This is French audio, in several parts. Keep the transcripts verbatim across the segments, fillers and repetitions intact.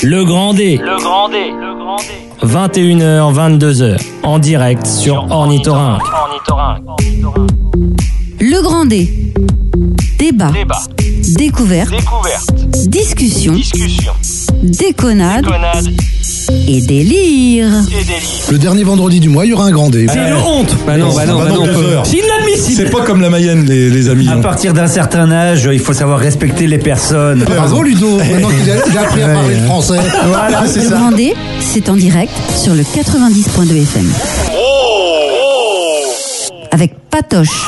Le Grand D. Le Grand D. Le Grand D. vingt et une heures, vingt-deux heures. En direct sur Ornithorynque. Le Grand D. Débat. Débat. Découverte. Découverte. Discussion. Discussion. Déconnade. Déconnade. Et délire. Et délire. Le dernier vendredi du mois, il y aura un Grand D. C'est une honte. Bah non, bah non, bah non. C'est inadmissible. C'est pas comme la Mayenne, les, les amis. À partir d'un certain âge, il faut savoir respecter les personnes. Bravo Ludo. Maintenant qu'il a, il a appris à parler le français. Voilà, c'est le ça. Le Grand D, c'est en direct sur le quatre-vingt-dix point deux F M. Avec Patoche.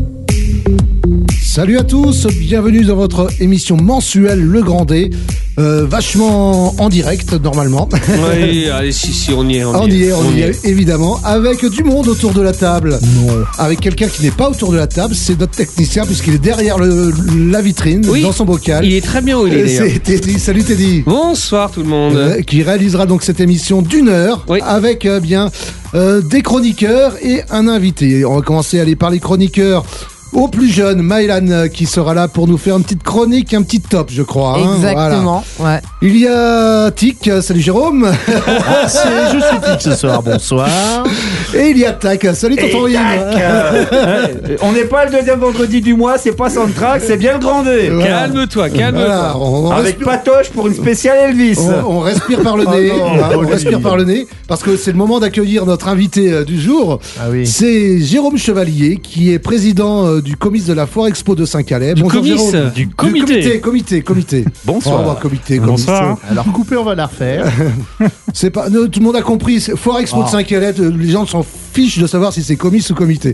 Salut à tous, bienvenue dans votre émission mensuelle Le Grand D, euh, vachement en direct normalement. Oui, allez, si, si, on y est. On, on y est, on, on y est, est, évidemment, avec du monde autour de la table. Non. Avec quelqu'un qui n'est pas autour de la table, c'est notre technicien, puisqu'il est derrière le, la vitrine, oui, dans son bocal. Il est très bien où il est, d'ailleurs. C'est Teddy, salut Teddy. Bonsoir tout le monde. Euh, qui réalisera donc cette émission d'une heure, oui, avec euh, bien euh, des chroniqueurs et un invité. On va commencer à aller par les chroniqueurs. Au plus jeune, Maëlan qui sera là pour nous faire une petite chronique, un petit top, je crois. Hein, exactement, voilà. Ouais. Il y a Tic, salut Jérôme. Je suis Tic ce soir, bonsoir. Et il y a Tac, salut tonton Yves. On n'est pas le deuxième vendredi du mois, c'est pas Soundtrack, c'est bien le Grand D. Voilà. Calme-toi, calme-toi. Voilà, on, on Avec respire... Patoche pour une spéciale Elvis. On, on respire par le nez, oh non, on, on respire par le nez, parce que c'est le moment d'accueillir notre invité euh, du jour. Ah oui. C'est Jérôme Chevalier, qui est président euh, du comice de la Foire Expo de Saint-Calais. Du Bonjour comice, Jérôme. Du comité. Du comité, comité, comité. Bonsoir. Oh, bah, comité, Bonsoir. Comité. Alors coupé, on va la refaire. C'est pas, tout le monde a compris. Foire Expo oh. de Saint-Calais, les gens s'en fichent de savoir si c'est comice ou comité.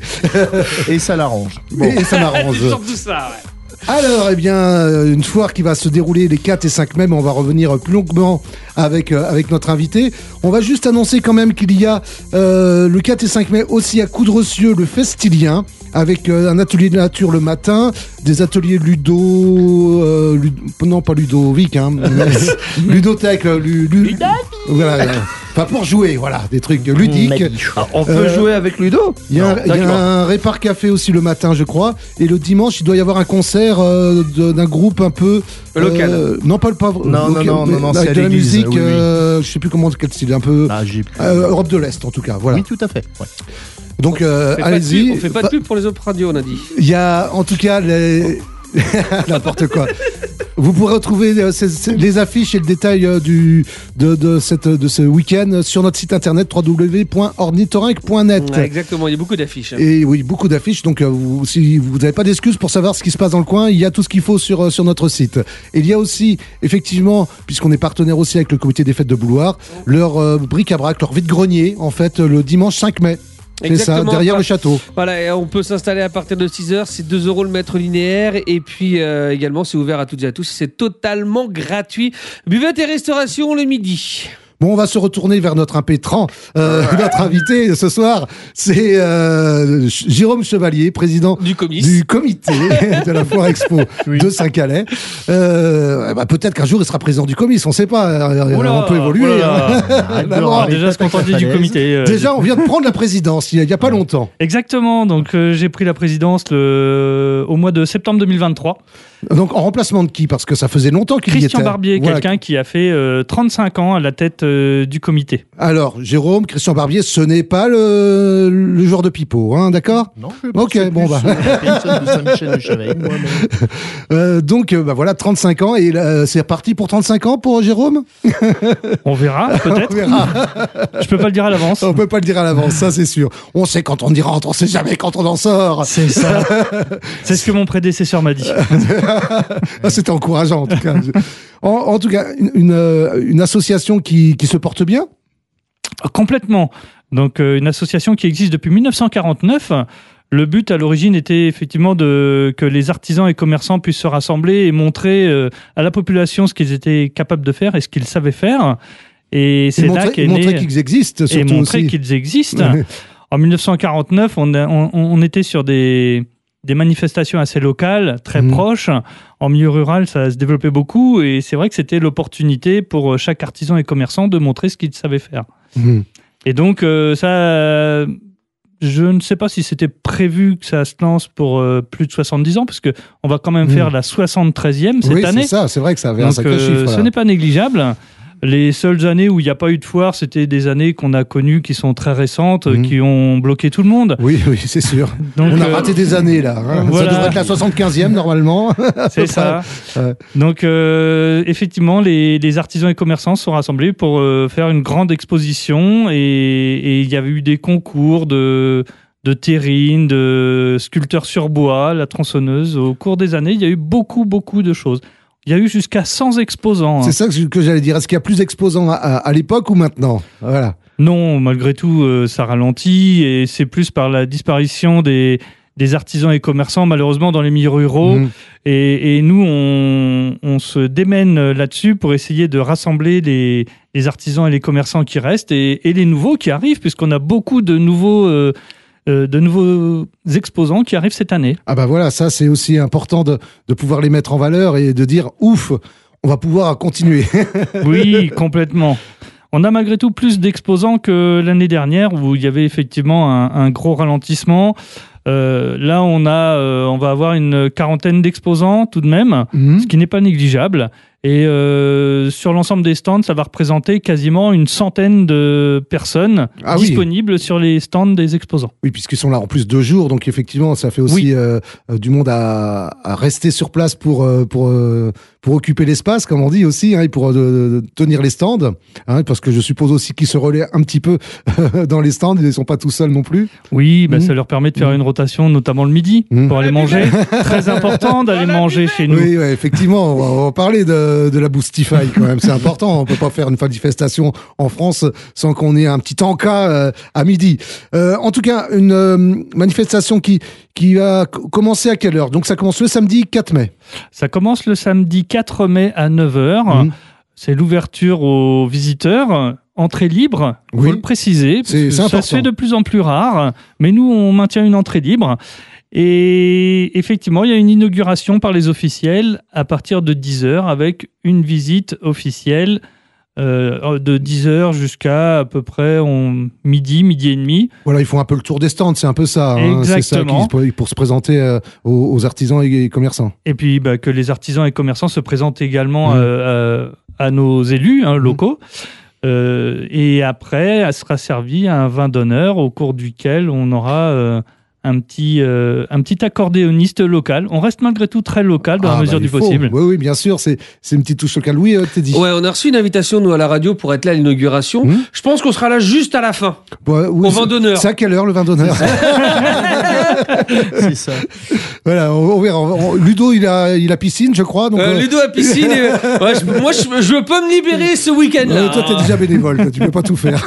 Et ça l'arrange. Bon. Et ça m'arrange. C'est surtout ça, ouais. Alors, eh bien, une foire qui va se dérouler les quatre et cinq mai, mais on va revenir plus longuement avec, euh, avec notre invité. On va juste annoncer quand même qu'il y a euh, le quatre et cinq mai aussi à Coudrecieux le Festilien, avec euh, un atelier de nature le matin, des ateliers ludo... Euh, lud... Non, pas ludovique, hein. Ludothèque, lu, lu... Voilà, enfin pour jouer, voilà, des trucs ludiques. Ah, on peut euh, jouer avec Ludo. Il y a, un, y a un répar café aussi le matin, je crois. Et le dimanche, il doit y avoir un concert euh, de, d'un groupe un peu euh, local. Non, pas le pauvre. Non, local, non, non, non, avec c'est de la musique. Oui, oui. Euh, je sais plus comment quel style, un peu ah, euh, Europe de l'Est en tout cas. Voilà. Oui, tout à fait. Ouais. Donc euh, allez-y. On fait pas de pub pour les autres radios, on a dit. Il y a en tout cas les. N'importe quoi. Vous pourrez retrouver euh, ces, ces, les affiches et le détail euh, du, de, de, cette, de ce week-end sur notre site internet w w w point ornithorynque point net. Ouais, exactement, il y a beaucoup d'affiches. Hein. Et oui, beaucoup d'affiches. Donc, euh, vous, si vous n'avez pas d'excuses pour savoir ce qui se passe dans le coin, il y a tout ce qu'il faut sur, euh, sur notre site. Et il y a aussi, effectivement, puisqu'on est partenaire aussi avec le comité des fêtes de Bouloir, leur euh, bric-à-brac, leur vide-grenier, en fait, le dimanche cinq mai. C'est exactement, ça, derrière voilà. Le château. Voilà, et on peut s'installer à partir de six heures, c'est deux euros le mètre linéaire, et puis euh, également c'est ouvert à toutes et à tous, c'est totalement gratuit. Buvette et restauration le midi. Bon, on va se retourner vers notre impétrant. Euh, notre invité ce soir, c'est euh, Jérôme Chevalier, président du, du comité de la Foire Expo oui. de Saint-Calais. Euh, bah, peut-être qu'un jour il sera président du comice, on ne sait pas. Oula, on peut évoluer. Hein. Bah bon, déjà se contenter du comité. Euh, déjà, on vient de prendre la présidence il n'y a pas longtemps. Exactement. Donc, euh, j'ai pris la présidence le... au mois de septembre deux mille vingt-trois. Donc en remplacement de qui? Parce que ça faisait longtemps qu'il y était. Christian Barbier, voilà. Quelqu'un qui a fait euh, trente-cinq ans à la tête euh, du comité. Alors, Jérôme, Christian Barbier, ce n'est pas le, le genre de pipeau, hein, d'accord? Non, je ok, bon bah. de Saint-Michel de Chavagne, moi, mais... euh, donc, bah voilà, trente-cinq ans, et euh, c'est reparti pour trente-cinq ans pour Jérôme? On verra, peut-être. On verra. Je peux pas le dire à l'avance. On peut pas le dire à l'avance, ça c'est sûr. On sait quand on y rentre, on sait jamais quand on en sort. C'est ça. C'est ce que mon prédécesseur m'a dit. C'était encourageant en tout cas. En, en tout cas, une, une, une association qui, qui se porte bien? Complètement. Donc euh, une association qui existe depuis dix-neuf cent quarante-neuf. Le but à l'origine était effectivement de, que les artisans et commerçants puissent se rassembler et montrer euh, à la population ce qu'ils étaient capables de faire et ce qu'ils savaient faire. Et c'est et là montrer, qu'est montrer né... qu'ils existent surtout et montrer aussi. qu'ils existent. En dix-neuf cent quarante-neuf, on, a, on, on était sur des... des manifestations assez locales, très mmh. proches. En milieu rural, ça se développait beaucoup et c'est vrai que c'était l'opportunité pour chaque artisan et commerçant de montrer ce qu'il savait faire. Mmh. Et donc, euh, ça... Je ne sais pas si c'était prévu que ça se lance pour euh, plus de soixante-dix ans, parce qu'on va quand même mmh. faire la soixante-treizième cette oui, année. Oui, c'est ça, c'est vrai que ça avait donc, un sacré euh, chiffre. Ce n'est pas négligeable. Les seules années où il n'y a pas eu de foire, c'était des années qu'on a connues qui sont très récentes, Mmh. qui ont bloqué tout le monde. Oui, oui, c'est sûr. Donc, on a euh, raté des années là. Hein. voilà. Ça devrait être la soixante-quinzième normalement. C'est ça. Ouais. Donc, euh, effectivement, les, les artisans et commerçants sont rassemblés pour euh, faire une grande exposition et, et il y avait eu des concours de, de terrine, de sculpteurs sur bois, la tronçonneuse. Au cours des années, il y a eu beaucoup, beaucoup de choses. Il y a eu jusqu'à cent exposants. C'est hein. ça que, que j'allais dire. Est-ce qu'il y a plus d'exposants à, à, à l'époque ou maintenant? Voilà. Non, malgré tout, euh, ça ralentit et c'est plus par la disparition des, des artisans et commerçants, malheureusement, dans les milieux ruraux. Mmh. Et, et nous, on, on se démène là-dessus pour essayer de rassembler les, les artisans et les commerçants qui restent et, et les nouveaux qui arrivent, puisqu'on a beaucoup de nouveaux, euh, euh, de nouveaux exposants qui arrivent cette année. Ah bah voilà, ça c'est aussi important de, de pouvoir les mettre en valeur et de dire ouf, on va pouvoir continuer. Oui, complètement. On a malgré tout plus d'exposants que l'année dernière où il y avait effectivement un, un gros ralentissement. Euh, là, on a, euh, on va avoir une quarantaine d'exposants tout de même, Mmh. ce qui n'est pas négligeable. Et euh, sur l'ensemble des stands, ça va représenter quasiment une centaine de personnes Ah oui. disponibles sur les stands des exposants. Oui, puisqu'ils sont là en plus deux jours, donc effectivement, ça fait aussi Oui. euh, euh, du monde à, à rester sur place pour euh, pour euh, pour occuper l'espace, comme on dit aussi, hein, et pour euh, de, tenir les stands, hein, parce que je suppose aussi qu'ils se relaient un petit peu dans les stands, ils ne sont pas tout seuls non plus. Oui, bah, Mmh. ça leur permet de faire Mmh. une rotation, notamment le midi, Mmh. pour aller manger. Très important d'aller manger chez nous. Oui, ouais, effectivement, on va, on va parler de, de la Boostify quand même, c'est important. On peut pas faire une manifestation en France sans qu'on ait un petit encas euh, à midi. Euh, en tout cas, une euh, manifestation qui qui va c- commencer à quelle heure? Donc ça commence le samedi quatre mai. Ça commence le samedi quatre mai à neuf heures. Mmh. C'est l'ouverture aux visiteurs. Entrée libre, il Oui. faut le préciser. parce C'est- que c'est ça important. se fait de plus en plus rare. Mais nous, on maintient une entrée libre. Et effectivement, il y a une inauguration par les officiels à partir de dix heures avec une visite officielle euh, de dix heures jusqu'à à peu près on, midi, midi et demi. Voilà, ils font un peu le tour des stands, c'est un peu ça. Hein, c'est ça Exactement. qui- pour se présenter euh, aux, aux artisans et, et commerçants. Et puis bah, que les artisans et commerçants se présentent également Mmh. euh, à, à nos élus hein, locaux. Euh, et après, elle sera servie à un vin d'honneur au cours duquel on aura euh, un, petit, euh, un petit accordéoniste local. On reste malgré tout très local dans Ah, la mesure bah, du il faut. possible. Oui, oui, bien sûr, c'est c'est une petite touche locale. Oui, euh, Teddy. Ouais, on a reçu une invitation, nous, à la radio pour être là à l'inauguration. Mmh. Je pense qu'on sera là juste à la fin, Ouais, oui, au c'est- vin d'honneur. C'est à quelle heure le vin d'honneur? C'est ça. Voilà, on, on verra. On- Ludo, il a, il a piscine, je crois. Donc, Euh, euh, Ludo à piscine. et- ouais, je- moi, je, je peux me libérer ce week-end-là. euh, toi, t'es déjà bénévole, toi, tu peux pas tout faire.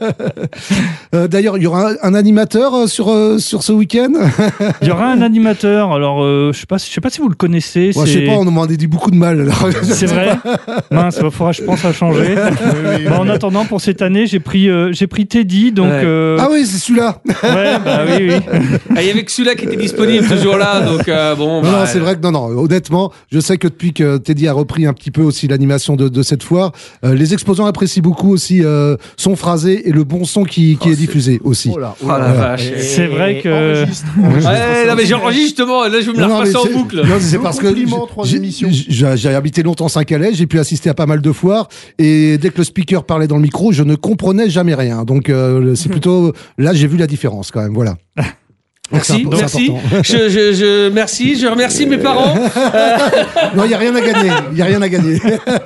Euh, D'ailleurs, il y aura un, un animateur euh, sur, euh, sur ce week-end. Il y aura un animateur. Alors, euh, je sais pas, je sais pas si vous le connaissez. Moi, je c'est- sais pas, on m'en a dit beaucoup de mal. alors. C'est vrai. Mince, il faudra, je pense, à changer. Bah, en attendant, pour cette année, j'ai pris, euh, j'ai pris Teddy. Donc, Ouais. euh, Ah oui, c'est celui-là. ouais, bah oui, oui. Ah, il y avait que celui-là qui était disponible ce jour-là, donc euh, bon. Non, bah, non, c'est vrai que non, non. Honnêtement, je sais que depuis que Teddy a repris un petit peu aussi l'animation de, de cette foire, euh, les exposants apprécient beaucoup aussi euh, son phrasé et le bon son qui, qui Oh, est diffusé aussi. Oh là, oh Oh là. la vache. Et- C'est vrai que- enregistre, enregistre Ouais, ça non, mais aussi. j'enregistre justement, là je vais me la Non, non, mais repasser en c'est- boucle. non, c'est parce que Compliment, trois j'ai- émissions. j'ai j'ai habité longtemps Saint-Calais, j'ai pu assister à pas mal de foires et dès que le speaker parlait dans le micro, je ne comprenais jamais rien. Donc euh, c'est plutôt là j'ai vu la différence quand même. Voilà. Donc, c'est Merci, imp- c'est merci. important. Je, je, je, merci, je remercie mes parents. Non, il y a rien à gagner. Il y a rien à gagner.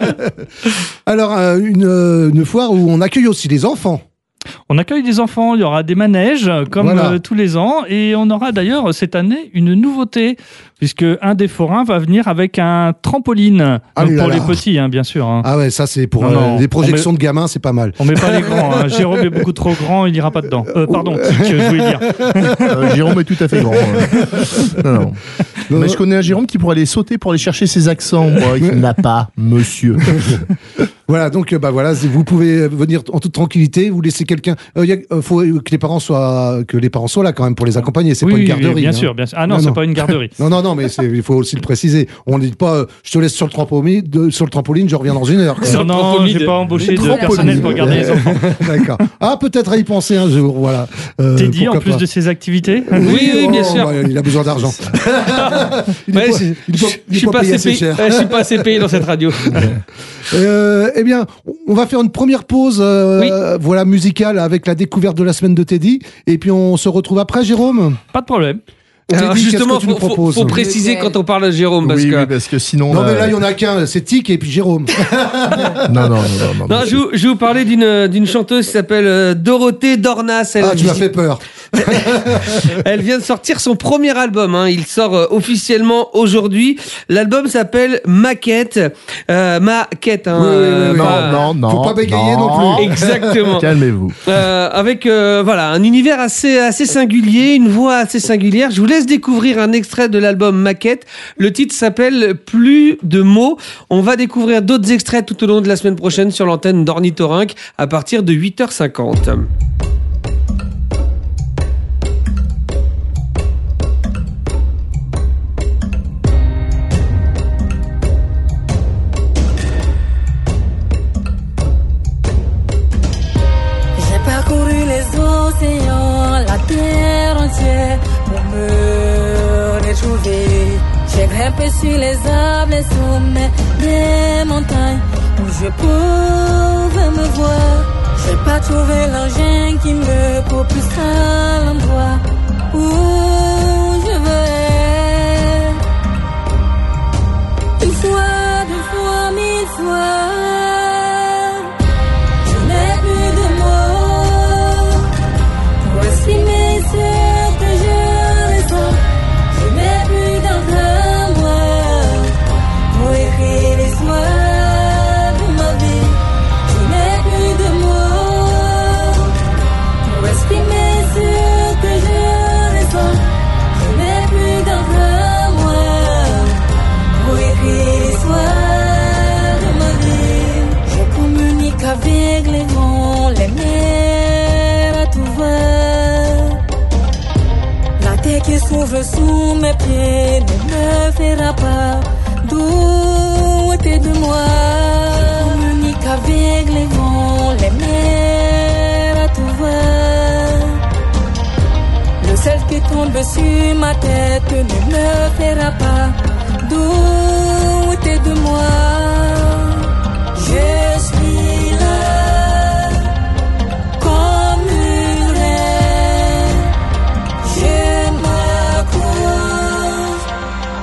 Alors euh, une, euh, une foire où on accueille aussi les enfants. On accueille des enfants, il y aura des manèges comme Voilà. euh, tous les ans et on aura d'ailleurs cette année une nouveauté puisque un des forains va venir avec un trampoline. Ah Donc là pour là. les petits hein, bien sûr. hein. Ah ouais, ça c'est pour Non, euh, non, les on projections de gamins, c'est pas mal. On met pas les grands. hein. Jérôme est beaucoup trop grand, il ira pas dedans. Euh, pardon, Tic, je voulais dire. Euh, Jérôme est tout à fait grand. euh. Non, non. Mais je connais un Jérôme qui pourrait aller sauter pour aller chercher ses accents. Moi, il n'a pas, monsieur. Voilà, donc euh, bah voilà, vous pouvez venir en toute tranquillité, vous laissez quelqu'un. Il euh, euh, faut que les parents soient que les parents soient là quand même pour les accompagner. C'est Oui, pas une oui, garderie. bien hein. sûr, bien sûr. Ah non, Non, c'est non. pas une garderie. Non, non, non, mais c'est- il faut aussi le préciser. On ne dit pas, euh, je te laisse sur le trampoline, de- sur le trampoline, je reviens dans une heure. quoi. Non, non, trampoline. j'ai pas embauché de Trampoline. personnel pour garder les enfants. D'accord. Ah, peut-être à y penser un jour, voilà. Euh, T'es dit en pourquoi plus pas. de ses activités. Oui, oui, bien oh, sûr. bah, il a besoin d'argent. il est Ouais, pas- c'est- il est pas- je il est suis pas pas payé assez assez payé. cher. Ouais, je suis pas assez payé dans cette radio. Euh, eh bien, on va faire une première pause, euh, Oui. voilà, musicale avec la découverte de la semaine de Teddy. Et puis on se retrouve après, Jérôme. Pas de problème. Alors Teddy, justement, qu'est-ce que tu nous faut, faut, proposes faut préciser quand on parle de Jérôme, parce oui, que... oui, parce que sinon. Non, là, mais là, il y en a qu'un, c'est Tic et puis Jérôme. non, non, non, non, non, Non, je, vous- je vais vous parler d'une d'une chanteuse qui s'appelle euh, Dorothée Dornas. Elle, Ah, tu m'as fait peur. elle vient de sortir son premier album. Hein. Il sort euh, officiellement aujourd'hui. L'album s'appelle Maquette. Euh, Maquette. Hein, Oui, oui, oui, euh, oui. pas- non, non, non. Faut pas bégayer non plus. Exactement. Calmez-vous. Euh, avec euh, voilà un univers assez assez singulier, une voix assez singulière. Je vous laisse découvrir un extrait de l'album Maquette. Le titre s'appelle Plus de mots. On va découvrir d'autres extraits tout au long de la semaine prochaine sur l'antenne d'Ornithorynque à partir de huit heures cinquante. J'ai parcouru les océans, la terre entière pour me retrouver. J'ai grimpé sur les arbres, les sommets des montagnes où je pouvais me voir. J'ai pas trouvé l'engin qui me propulse à l'endroit où je veux. Une fois, deux fois, mille fois. Je n'ai plus de mots pour exprimer ce que je ressens. Je n'ai plus d'encre à moi pour écrire l'histoire de ma vie. Je n'ai plus de mots pour exprimer ce que je ressens. Je n'ai plus d'encre à moi pour écrire l'histoire de ma vie. Je communique avec les vents, les mers à tout va. La terre qui s'ouvre sous mes pieds ne me fera pas douter de moi. Je communique avec les vents, les mers à tout va. Le ciel qui tombe sur ma tête ne me fera pas douter de moi. Je suis là comme une reine. Je m'accroche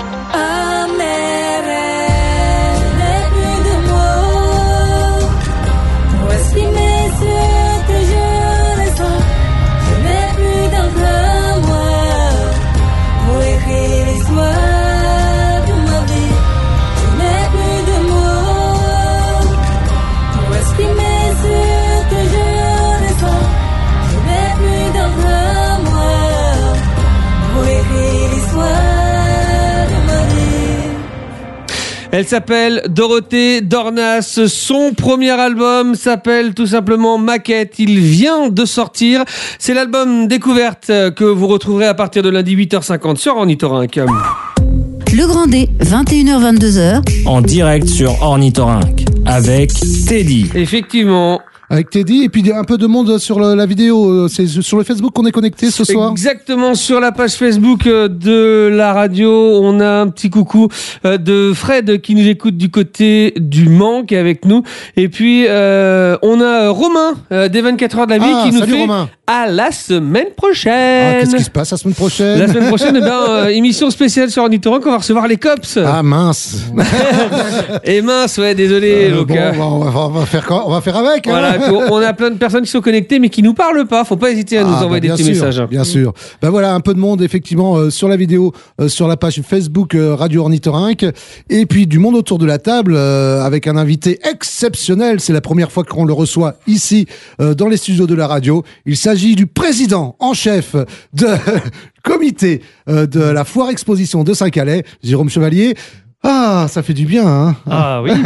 à mes rêves. Je n'ai plus de mots pour exprimer ce que je ressens. Je n'ai plus d'encre à moi pour écrire l'histoire de ma vie. Je n'ai plus de mots pour exprimer ce que je ressens. Je n'ai plus d'encre à moi pour écrire l'histoire de ma vie. Elle s'appelle Dorothée Dornas. Son premier album s'appelle tout simplement Maquette. Il vient de sortir. C'est l'album Découverte que vous retrouverez à partir de lundi huit heures cinquante sur Ornithorynque. Le Grand D, vingt et une heures vingt-deux heures. En direct sur Ornithorynque avec Teddy. Effectivement. Avec Teddy et puis un peu de monde sur le- la vidéo. C'est sur le Facebook qu'on est connecté ce soir. Exactement, sur la page Facebook euh, de la radio, on a un petit coucou euh, de Fred qui nous écoute du côté du Mans, qui est avec nous. Et puis, euh, on a Romain euh, des vingt-quatre heures de la vie Ah, qui nous salut fait Romain. à la semaine Ah, prochaine. qu'est-ce qui se passe la semaine prochaine? La semaine prochaine, eh ben, euh, émission spéciale sur Ornithorynque, on va recevoir les cops. Ah mince. Et mince, ouais, désolé. Euh, donc, bon, euh, on va, on va faire quoi on va faire avec. hein. voilà, puis on on a plein de personnes qui sont connectées mais qui nous parlent pas. Faut pas hésiter à nous Ah, envoyer bah, des petits bien sûr, messages. Bien sûr. Ben voilà, un peu de monde effectivement euh, sur la vidéo, euh, sur la page Facebook euh, Radio Ornithorynque, et puis du monde autour de la table euh, avec un invité exceptionnel. C'est la première fois qu'on le reçoit ici euh, dans les studios de la radio. Il s'agit du président en chef de comité euh, de la foire exposition de Saint-Calais, Jérôme Chevalier. Ah, ça fait du bien, hein. Ah oui.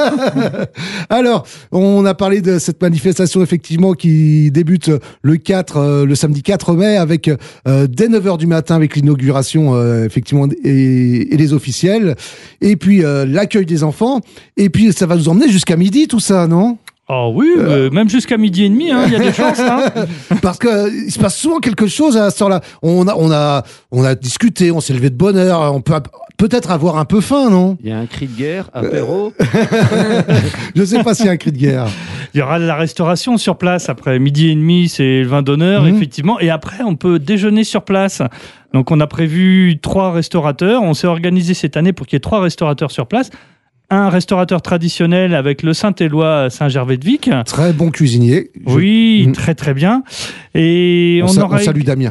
Alors, on a parlé de cette manifestation effectivement qui débute le quatre, euh, le samedi quatre mai avec euh, dès neuf heures du matin avec l'inauguration euh, effectivement et, et les officiels, et puis euh, l'accueil des enfants, et puis ça va nous emmener jusqu'à midi tout ça, non? Oh oui, euh, même jusqu'à midi et demi, hein, il y a des chances. Hein. Parce que euh, il se passe souvent quelque chose à ce temps-là. On a, on a, on a discuté, on s'est levé de bonne heure. On peut peut-être avoir un peu faim, non? Il y a un cri de guerre, apéro. Je sais pas s'il y a un cri de guerre. Il y aura de la restauration sur place. Après midi et demi, c'est le vin d'honneur, mmh. effectivement. Et après, on peut déjeuner sur place. Donc, on a prévu trois restaurateurs. On s'est organisé cette année pour qu'il y ait trois restaurateurs sur place. Un restaurateur traditionnel avec le Saint-Éloi Saint-Gervais-de-Vic. Très bon cuisinier. Oui, Je... très très bien. Et on, on, sa... aura... on salue Damien.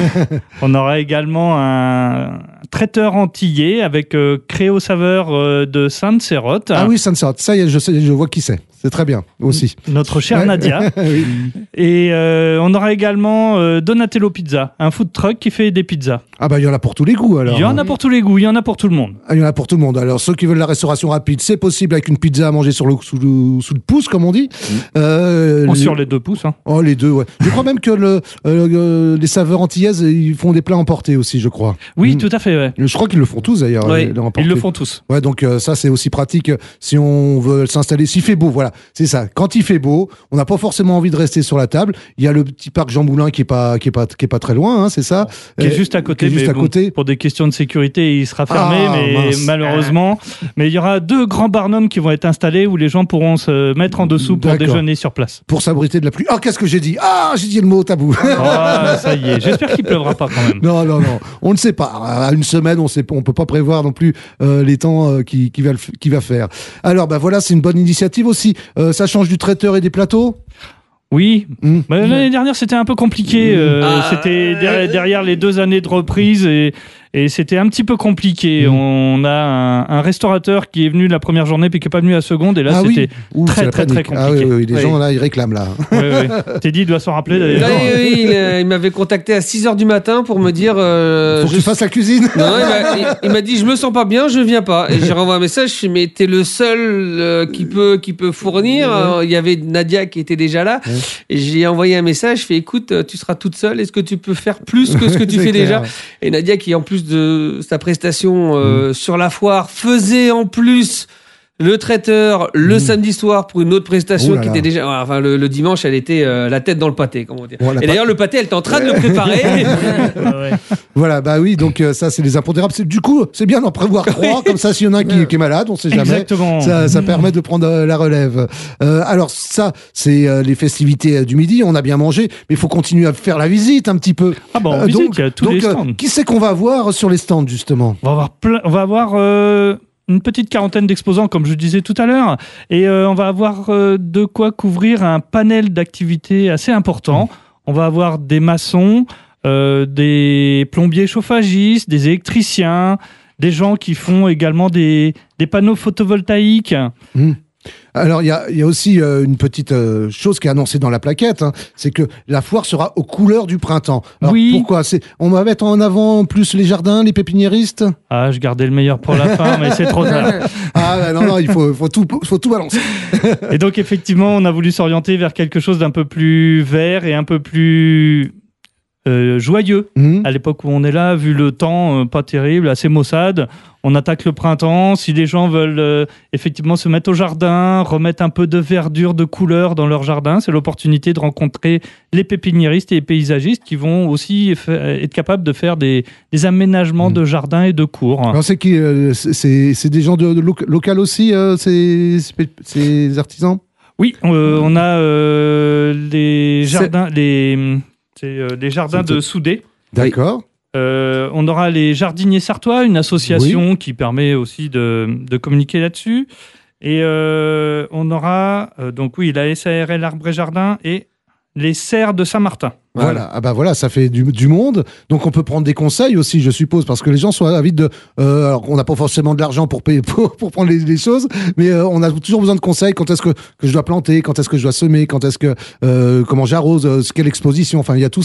On aura également un traiteur antillais avec euh, Créo Saveur euh, de Sainte-Sérotte. Ah oui, Sainte-Sérotte. Ça y est, je, sais, je vois qui c'est. C'est très bien aussi. Notre chère ouais. Nadia. Oui. Et euh, on aura également euh, Donatello Pizza, un food truck qui fait des pizzas. Ah bah il y en a pour tous les goûts alors. Il y en a pour tous les goûts, il y en a pour tout le monde. Ah, il y en a pour tout le monde. Alors ceux qui veulent la restauration rapide, c'est possible avec une pizza à manger sur le, sous, le, sous le pouce, comme on dit. Mmh. Euh, oh, les... Sur les deux pouces. Hein. Oh les deux, ouais. Je crois même que le, euh, les saveurs antillaises, ils font des plats emportés aussi, je crois. Oui, mmh. tout à fait. Ouais. Je crois qu'ils le font tous d'ailleurs. Oui, les ils le font tous. Ouais, donc euh, ça c'est aussi pratique si on veut s'installer. S'il fait beau, voilà, c'est ça. Quand il fait beau, on n'a pas forcément envie de rester sur la table. Il y a le petit parc Jean Moulin qui est pas qui est pas qui est pas très loin, hein, c'est ça. Qui est juste à côté. Qui est juste mais à bon, côté. Pour des questions de sécurité, il sera fermé, ah, mais mince. malheureusement. Mais il y aura deux grands barnums qui vont être installés où les gens pourront se mettre en dessous pour D'accord. déjeuner sur place. Pour s'abriter de la pluie. Ah, qu'est-ce que j'ai dit? Ah, j'ai dit le mot tabou. Oh, ça y est. J'espère qu'il pleuvra pas quand même. Non, non, non. On ne sait pas. À une semaine, on sait, on peut pas prévoir non plus euh, les temps euh, qui, qui va le, qui va faire. Alors, bah voilà, c'est une bonne initiative aussi. Euh, ça change du traiteur et des plateaux. Oui, mmh. bah, l'année dernière c'était un peu compliqué. Euh, ah, c'était derrière, derrière les deux années de reprise et, et c'était un petit peu compliqué. Mmh. On a un, un restaurateur qui est venu la première journée puis qui n'est pas venu la seconde et là ah, c'était oui. Ouh, très très très compliqué. Ah oui, oui, les oui. gens là ils réclament là. Oui, oui. Teddy doit s'en rappeler d'ailleurs. Oui, oui, il, euh, il m'avait contacté à six heures du matin pour me dire. Euh, Faut que je... tu fasses la cuisine. Non, il m'a, il, il m'a dit je me sens pas bien, je viens pas. Et j'ai renvoyé un message, je suis mais t'es le seul euh, qui peut qui peut fournir. Ouais. Il y avait Nadia qui était déjà là ouais. et j'ai envoyé un message, je fais écoute, tu seras toute seule, est-ce que tu peux faire plus que ce que tu fais clair. déjà? Et Nadia qui en plus de sa prestation euh, mmh. sur la foire faisait en plus le traiteur le mmh. samedi soir pour une autre prestation oh qui était déjà enfin le, le dimanche elle était euh, la tête dans le pâté comment dire. Oh, et d'ailleurs pâté. Le pâté elle était en train de le préparer. ouais. Voilà bah oui donc euh, ça c'est les impondérables c'est, du coup c'est bien d'en prévoir trois comme ça s'il y en a un qui, qui est malade on sait jamais. Exactement. Ça, ça permet de prendre euh, la relève. Euh, alors ça c'est euh, les festivités euh, du midi on a bien mangé mais il faut continuer à faire la visite un petit peu. Ah bon on euh, visite donc, il y a tous donc, les stands. Euh, qui c'est qu'on va voir sur les stands justement? On va avoir plein on va avoir euh... une petite quarantaine d'exposants, comme je disais tout à l'heure, et euh, on va avoir euh, de quoi couvrir un panel d'activités assez important. Mmh. On va avoir des maçons, euh, des plombiers chauffagistes, des électriciens, des gens qui font également des, des panneaux photovoltaïques. Mmh. Alors il y a, y a aussi euh, une petite euh, chose qui est annoncée dans la plaquette, hein, c'est que la foire sera aux couleurs du printemps. Alors oui. Pourquoi c'est, on va mettre en avant plus les jardins, les pépiniéristes. Ah, je gardais le meilleur pour la fin, mais c'est trop tard. Ah non non, il faut, faut tout, faut tout balancer. Et donc effectivement, on a voulu s'orienter vers quelque chose d'un peu plus vert et un peu plus Euh, joyeux mmh. à l'époque où on est là, vu le temps euh, pas terrible, assez maussade. On attaque le printemps. Si les gens veulent euh, effectivement se mettre au jardin, remettre un peu de verdure, de couleur dans leur jardin, c'est l'opportunité de rencontrer les pépiniéristes et les paysagistes qui vont aussi f- être capables de faire des, des aménagements mmh. de jardin et de cours. Alors c'est qui euh, c'est, c'est des gens de, de lo- local aussi, euh, ces, ces artisans. Oui, euh, on a euh, les jardins, c'est... les C'est euh, les jardins c'est de Soudé. D'accord. Euh, on aura les Jardiniers Sartois, une association oui. qui permet aussi de, de communiquer là-dessus. Et euh, on aura, euh, donc oui, la S A R L Arbre et Jardin et les Serres de Saint-Martin. Voilà. voilà, ah bah voilà, ça fait du, du monde. Donc on peut prendre des conseils aussi, je suppose, parce que les gens sont avides de. Euh, alors on n'a pas forcément de l'argent pour payer pour, pour prendre les, les choses, mais euh, on a toujours besoin de conseils. Quand est-ce que, que je dois planter, quand est-ce que je dois semer, quand est-ce que euh, comment j'arrose, euh, quelle exposition. Enfin, il y a tout ça.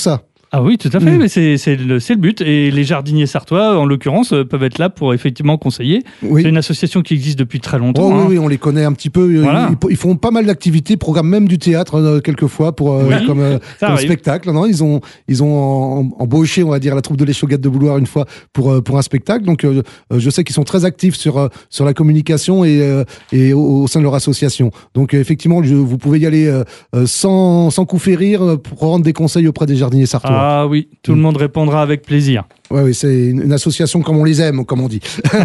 Ah oui, tout à fait, Mmh. mais c'est, c'est, le, c'est le but. Et les jardiniers sartois, en l'occurrence, euh, peuvent être là pour effectivement conseiller. Oui. C'est une association qui existe depuis très longtemps. Oh, hein. oui, oui, on les connaît un petit peu. Voilà. Ils, ils font pas mal d'activités, programment même du théâtre euh, quelquefois pour euh, Oui, comme, euh, ça comme arrive. spectacle. Non, ils ont ils ont en- embauché, on va dire, la troupe de l'Échauguette de Bouloir une fois pour euh, pour un spectacle. Donc euh, euh, je sais qu'ils sont très actifs sur euh, sur la communication et euh, et au, au sein de leur association. Donc euh, effectivement, je, vous pouvez y aller euh, euh, sans sans coup férir euh, pour rendre des conseils auprès des jardiniers sartois. Ah oui, tout le monde répondra avec plaisir. Ouais, oui, c'est une, une association comme on les aime, comme on dit.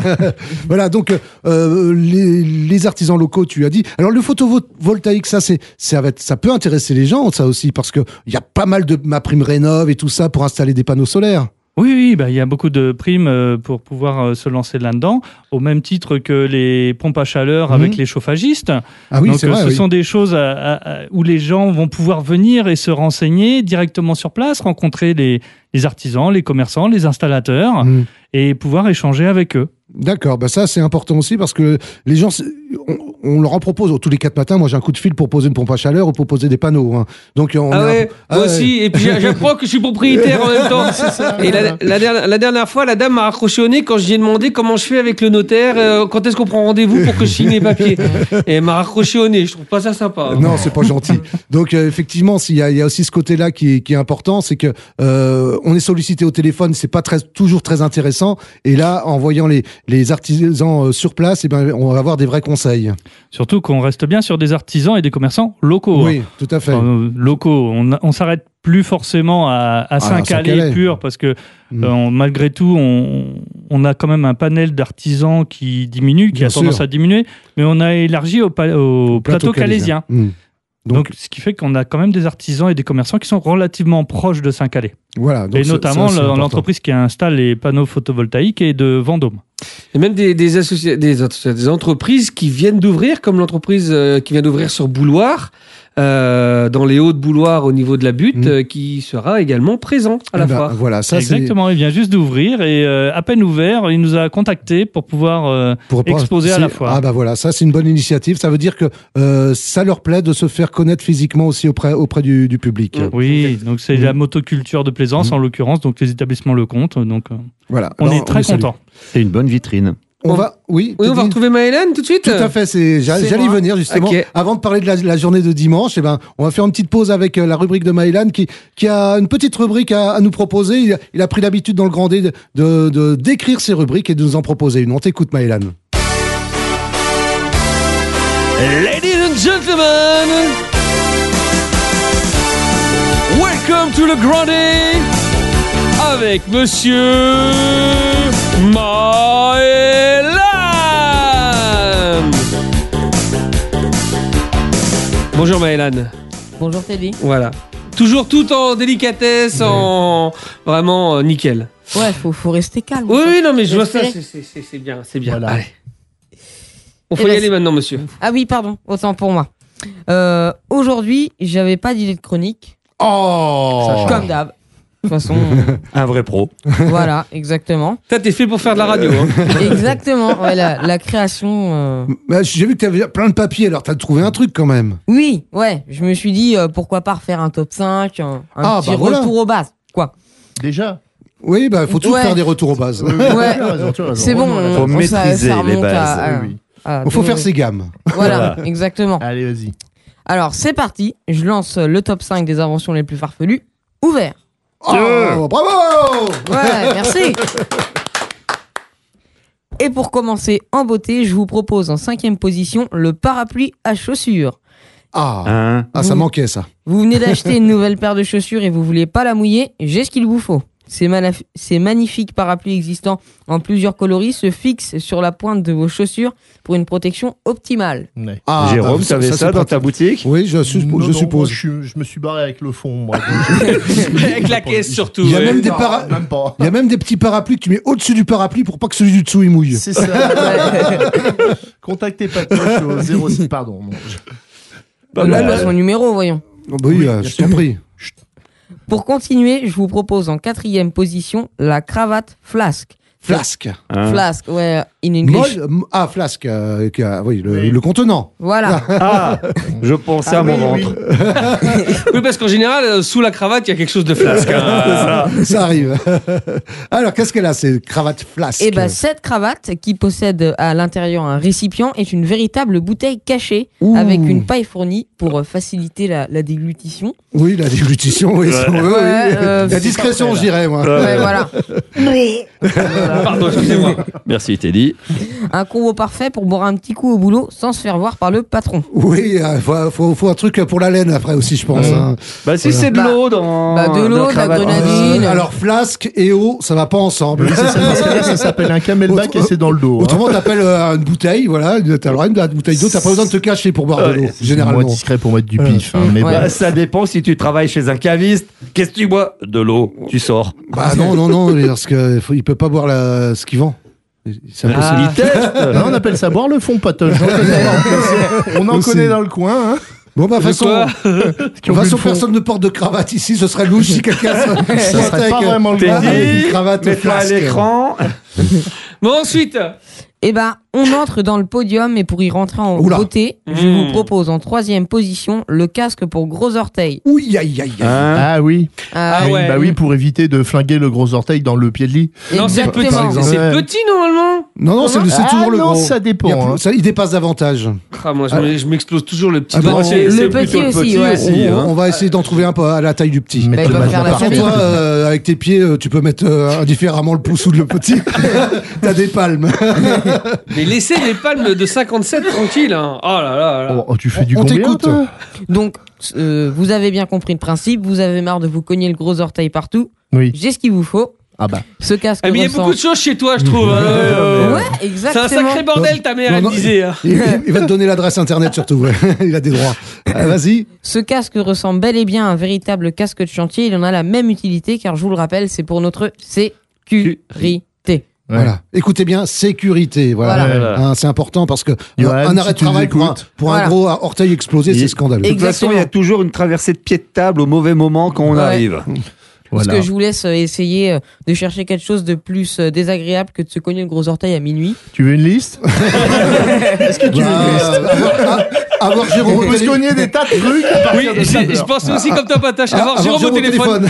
Voilà, donc euh, les, les artisans locaux, tu as dit. Alors le photovoltaïque, ça, c'est, ça, va être- ça peut intéresser les gens, ça aussi, parce que il y a pas mal de ma prime rénov et tout ça pour installer des panneaux solaires. Oui, oui, bah, il y a beaucoup de primes euh, pour pouvoir euh, se lancer là-dedans, au même titre que les pompes à chaleur Mhm. avec les chauffagistes. Ah oui, Donc, c'est euh, vrai. ce oui. sont des choses à- à- à- où les gens vont pouvoir venir et se renseigner directement sur place, rencontrer les, les artisans, les commerçants, les installateurs Mhm. et pouvoir échanger avec eux. D'accord, bah ça c'est important aussi parce que les gens, c'est- on, on leur en propose tous les quatre matins. Moi j'ai un coup de fil pour poser une pompe à chaleur ou pour poser des panneaux. Hein. Donc on Ah est un- ouais, Ah moi ouais. aussi. Et puis j'a- j'apprends que je suis propriétaire en même temps. Et la, la dernière, la dernière fois, la dame m'a raccroché au nez quand je lui ai demandé comment je fais avec le notaire, euh, quand est-ce qu'on prend rendez-vous pour que je signe les papiers. Et elle m'a raccroché au nez. Je trouve pas ça sympa. hein. Non, c'est pas gentil. Donc euh, effectivement, s'il y a, il y a aussi ce côté-là qui est, qui est important, c'est que euh, on est sollicité au téléphone, c'est pas très, toujours très intéressant. Et là, en voyant les, les artisans euh, sur place, eh ben, on va avoir des vrais conseils. Surtout qu'on reste bien sur des artisans et des commerçants locaux. Oui, tout à fait. Enfin, euh, locaux. On, a- on s'arrête plus forcément à, à Saint-Calais Saint-Calais. pur parce que Mm. euh, on- malgré tout, on, on a quand même un panel d'artisans qui diminue, qui Bien a tendance sûr. à diminuer, mais on a élargi au, pa- au plateau, calaisien. Hmm. Donc, Donc, ce qui fait qu'on a quand même des artisans et des commerçants qui sont relativement proches de Saint-Calais. voilà. Donc Et c'est- notamment ça, c'est le- important. l'entreprise qui installe les panneaux photovoltaïques est de Vendôme. Il y a même des, des, associa- des, autres- des entreprises qui viennent d'ouvrir, comme l'entreprise euh, qui vient d'ouvrir sur Bouloir, euh, dans les Hauts-de-Bouloir au niveau de la butte, Mm. euh, qui sera également présent à la Eh ben, foire. Voilà, ça c'est Exactement, il vient juste d'ouvrir et euh, à peine ouvert, il nous a contactés pour pouvoir euh, pour exposer à c'est- la foire. Ah bah voilà, ça c'est une bonne initiative. Ça veut dire que euh, ça leur plaît de se faire connaître physiquement aussi auprès auprès du, du public. Mm. Oui, donc c'est Mhm. la motoculture de plaisance Mhm. en l'occurrence, donc les établissements le comptent, donc euh, Voilà. on Alors, est très les salue. contents. C'est une bonne vitrine. On On- va, oui. Oui, on t'as va dit- retrouver Maëlène tout de suite. Tout à fait, c'est, j'a- C'est j'allais y moi. venir justement. Ok. Avant de parler de la, la journée de dimanche, eh ben, on va faire une petite pause avec euh, la rubrique de Maëlan qui, qui a une petite rubrique à, à nous proposer. Il a, il a pris l'habitude dans le Grand D de, de, de- d'écrire ses rubriques et de nous en proposer une. On t'écoute, Maëlan. Ladies and gentlemen, welcome to the Grand Day avec Monsieur Maëlan. Bonjour Maëlan. Bonjour Teddy. Voilà. Toujours tout en délicatesse, en vraiment euh, nickel. Ouais, faut, faut rester calme. Oui, oui, non, mais je vois ça, Respirer. c'est- c'est c'est- c'est bien, c'est bien. Voilà. Allez. On Eh faut y ben, aller maintenant, monsieur. Ah oui, pardon, autant pour moi. Euh, Aujourd'hui, j'avais pas d'idée de chronique, Oh comme d'hab. De toute façon, Un vrai pro. voilà, exactement. Toi, t'es fait pour faire de la radio. Hein. Exactement, ouais, la, la création. euh, Bah, j'ai vu que tu avais plein de papiers, alors t'as trouvé un truc quand même. Oui, ouais, je me suis dit, euh, pourquoi pas refaire un top cinq, un, un Ah, petit bah voilà. retour aux bases, quoi. Déjà. Oui, bah, faut toujours Ouais. faire des retours aux bases. Oui, oui, Ouais. tu as raison, tu as raison. C'est bon, Revenons à la Faut on- table. ça, maîtriser ça les remonte bases, à, à- oui, oui. à- Il faut de- faire ses gammes. Voilà, exactement. Allez, vas-y. Alors, c'est parti, je lance le top cinq des inventions les plus farfelues, ouvert. Oh, bravo Ouais, merci. Et pour commencer en beauté, je vous propose en cinquième position le parapluie à chaussures. Ah, Hein ah ça Vous- manquait ça. Vous venez d'acheter une nouvelle paire de chaussures et vous voulez pas la mouiller, j'ai ce qu'il vous faut. Ces, manaf- ces magnifiques parapluies existants en plusieurs coloris se fixent sur la pointe de vos chaussures pour une protection optimale. Ouais. Ah, Jérôme, bah, tu avais ça, c'est dans ta pratique. boutique? Oui, je, suppo- Non, je non, suppose. moi, je, je me suis barré avec le fond, moi. Avec la caisse surtout. Il y a ouais. même des Non, para- même pas. Il y a même des petits parapluies que tu mets au-dessus du parapluie pour pas que celui du dessous il mouille. C'est ça. Contactez Patoche au zéro six. Pardon. non, je- On a pas son numéro, voyons. Oh, bah oui, Oui, euh, bien je t'en sûr. prie. Pour continuer, je vous propose en quatrième position la cravate flasque. Flasque. Hein. Flask, ouais, in English. Molle, ah, flasque, euh, qui a- oui, le, le contenant. Voilà. Ah, je pensais Ah à mon oui, ventre. Oui, parce qu'en général, euh, sous la cravate, il y a quelque chose de flasque. hein. Ça arrive. Alors, qu'est-ce qu'elle a, ces cravates flasques? Et ben cette cravate, qui possède à l'intérieur un récipient, est une véritable bouteille cachée Ouh. avec une paille fournie pour euh, faciliter la, la déglutition. Oui, la déglutition, oui. si on veut, oui. euh, La discrétion, je dirais, moi. Ouais, voilà. Pardon, excusez-moi. Merci Teddy. Un combo parfait pour boire un petit coup au boulot sans se faire voir par le patron. Oui, il faut, faut, faut un truc pour la laine après aussi, je pense. hein. Bah si Voilà. c'est de Bah, l'eau dans. bah, de l'eau, dans de la cravate. grenadine. Euh, alors, flasque et eau, ça va pas ensemble. Oui, c'est ça, parce que là, ça s'appelle un camelback et c'est dans le dos. hein. Autrement, t'appelles euh, une bouteille, voilà, t'as le droit de la bouteille d'eau, t'as pas besoin de te cacher pour boire de l'eau, Ouais, c'est généralement. moins discret pour mettre du pif. hein, mais Ouais. bon. Bah, ça dépend si tu travailles chez un caviste. Qu'est-ce que tu bois? De l'eau. Tu sors. Bah non, non, non, parce que faut- il peut pas boire la, ce qu'il vend. C'est impossible. Il teste. Non, on appelle ça boire le fond patoche. On en Aussi. connaît dans le coin. Hein. Bon, bah, de toute façon, quoi de Qui toute ont bu façon, le fond. personne ne porte de cravate ici, ce serait louche si quelqu'un se Ça sortait serait pas avec, vraiment le avec cas. une cravate Mets-toi à flasque. l'écran. Bon, ensuite. Eh ben, on entre dans le podium et pour y rentrer en Oula. beauté, je Mmh. vous propose en troisième position le casque pour gros orteils. Ouh, aïe, aïe, aïe. Hein? Ah oui. Ah, Ah Oui, ouais. Bah oui, pour éviter de flinguer le gros orteil dans le pied de lit. Non, c'est petit. Exactement. exemple. C'est Ouais. petit normalement. Non, non, c'est c'est Ah toujours le non, gros. ça dépend, Il, y a plus- hein. ça, il dépasse davantage. Ah, moi, je me- je m'explose toujours le petit Ah bah, doigt. on- C'est- le c'est petit plutôt le aussi, petit ouais. aussi, on, hein. on va essayer d'en trouver un peu à la taille du petit. Mettre Bah, ils le peuvent masque faire la par Par contre, famille. toi, euh, avec tes pieds, euh, tu peux mettre euh, indifféremment le pouce ou le petit. T'as des palmes. Mais laissez les palmes de cinquante-sept tranquilles. Hein. Oh là là là. Oh, tu fais du On combien, t'écoute. toi Donc, euh, vous avez bien compris le principe, vous avez marre de vous cogner le gros orteil partout. Oui. J'ai ce qu'il vous faut. Ah bah. Ce casque Ah, mais il y a ressemble- beaucoup de choses chez toi, je trouve. hein. Euh, Ouais, C'est exactement. un sacré bordel, ta mère, Non, elle non, disait. hein. Il, il va te donner l'adresse internet surtout. ouais. Il a des droits. Ah, vas-y. Ce casque ressemble bel et bien à un véritable casque de chantier. Il en a la même utilité car je vous le rappelle, c'est pour notre sécurité. Ouais. Voilà. Écoutez bien, sécurité. Voilà. Voilà. Hein, c'est important parce que Johan, un arrêt si de tu nous travail pour, un, écoutes. pour Voilà. un gros orteil explosé, Et- c'est scandaleux. De toute façon, il y a toujours une traversée de pied de table au mauvais moment quand on Ouais. arrive. Parce Voilà. que je vous laisse euh, essayer euh, de chercher quelque chose de plus euh, désagréable que de se cogner le gros orteil à minuit. Tu veux une liste Est-ce que tu veux Bah, une liste avoir, a- avoir Jérôme On au peut se télé- cogner des tas de trucs à Oui, partir de j'ai- cette je heure. pense aussi comme toi, Patache, Ah, avoir Jérôme au téléphone.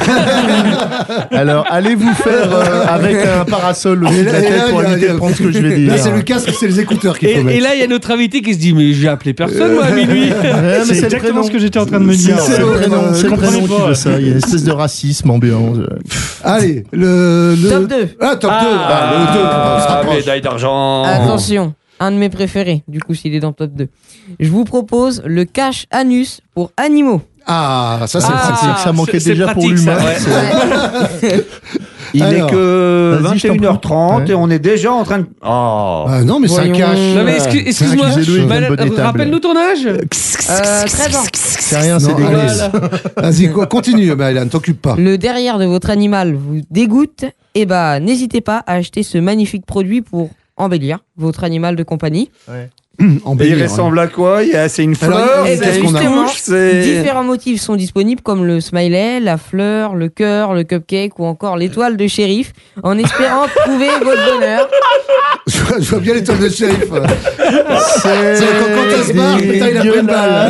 Alors, allez vous faire euh, avec un parasol au-dessus Et de là- la et là, tête pour il y a- éviter de prendre ce que je vais dire. Là, c'est le casque, c'est les écouteurs qu'il Et, faut et mettre. là, il y a notre invité qui se dit, mais j'ai appelé personne, moi, à minuit. Ouais, mais C'est le exactement prénom. ce que j'étais en train de me dire. C'est le ouais. prénom, Euh, c'est le comprenez prénom qui pas. veut ça. Il y a une espèce de racisme ambiant. Allez, le, le... Top deux. Ah, top deux. Ah, le deux, on se Ah, rapproche. médaille d'argent. Attention, un de mes préférés, du coup s'il est dans le top deux. Je vous propose le cache-anus pour animaux. Ah, ça c'est Ah, pratique. Ça manquait c'est- c'est déjà pour pratique, ça, l'humain. ouais. Il Alors, est que vas-y, je t'en vingt et une heures trente prie. et on est déjà en train de. Oh. Ah, non, mais c'est un Voyons. cache. Non, mais excuse- excuse-moi, Accusez-le, il Mal- vient de bonne étable. rappelle-nous ton âge. Euh, treize ans. C'est rien, c'est Non, des allez. glaces. Vas-y, quoi, continue, Maëlan, t'occupe pas. Le derrière de votre animal vous dégoûte, et bah n'hésitez pas à acheter ce magnifique produit pour embellir votre animal de compagnie. En Et il ressemble à quoi Il y a- C'est une Alors, fleur, eh ben, c'est une qu'on a- couche, c'est. Différents motifs sont disponibles comme le smiley, la fleur, le cœur, le cupcake ou encore l'étoile de shérif, en espérant trouver votre bonheur. Je vois, je vois bien l'étoile de shérif. C'est quand, quand elle se barre, putain, il a pris une balle.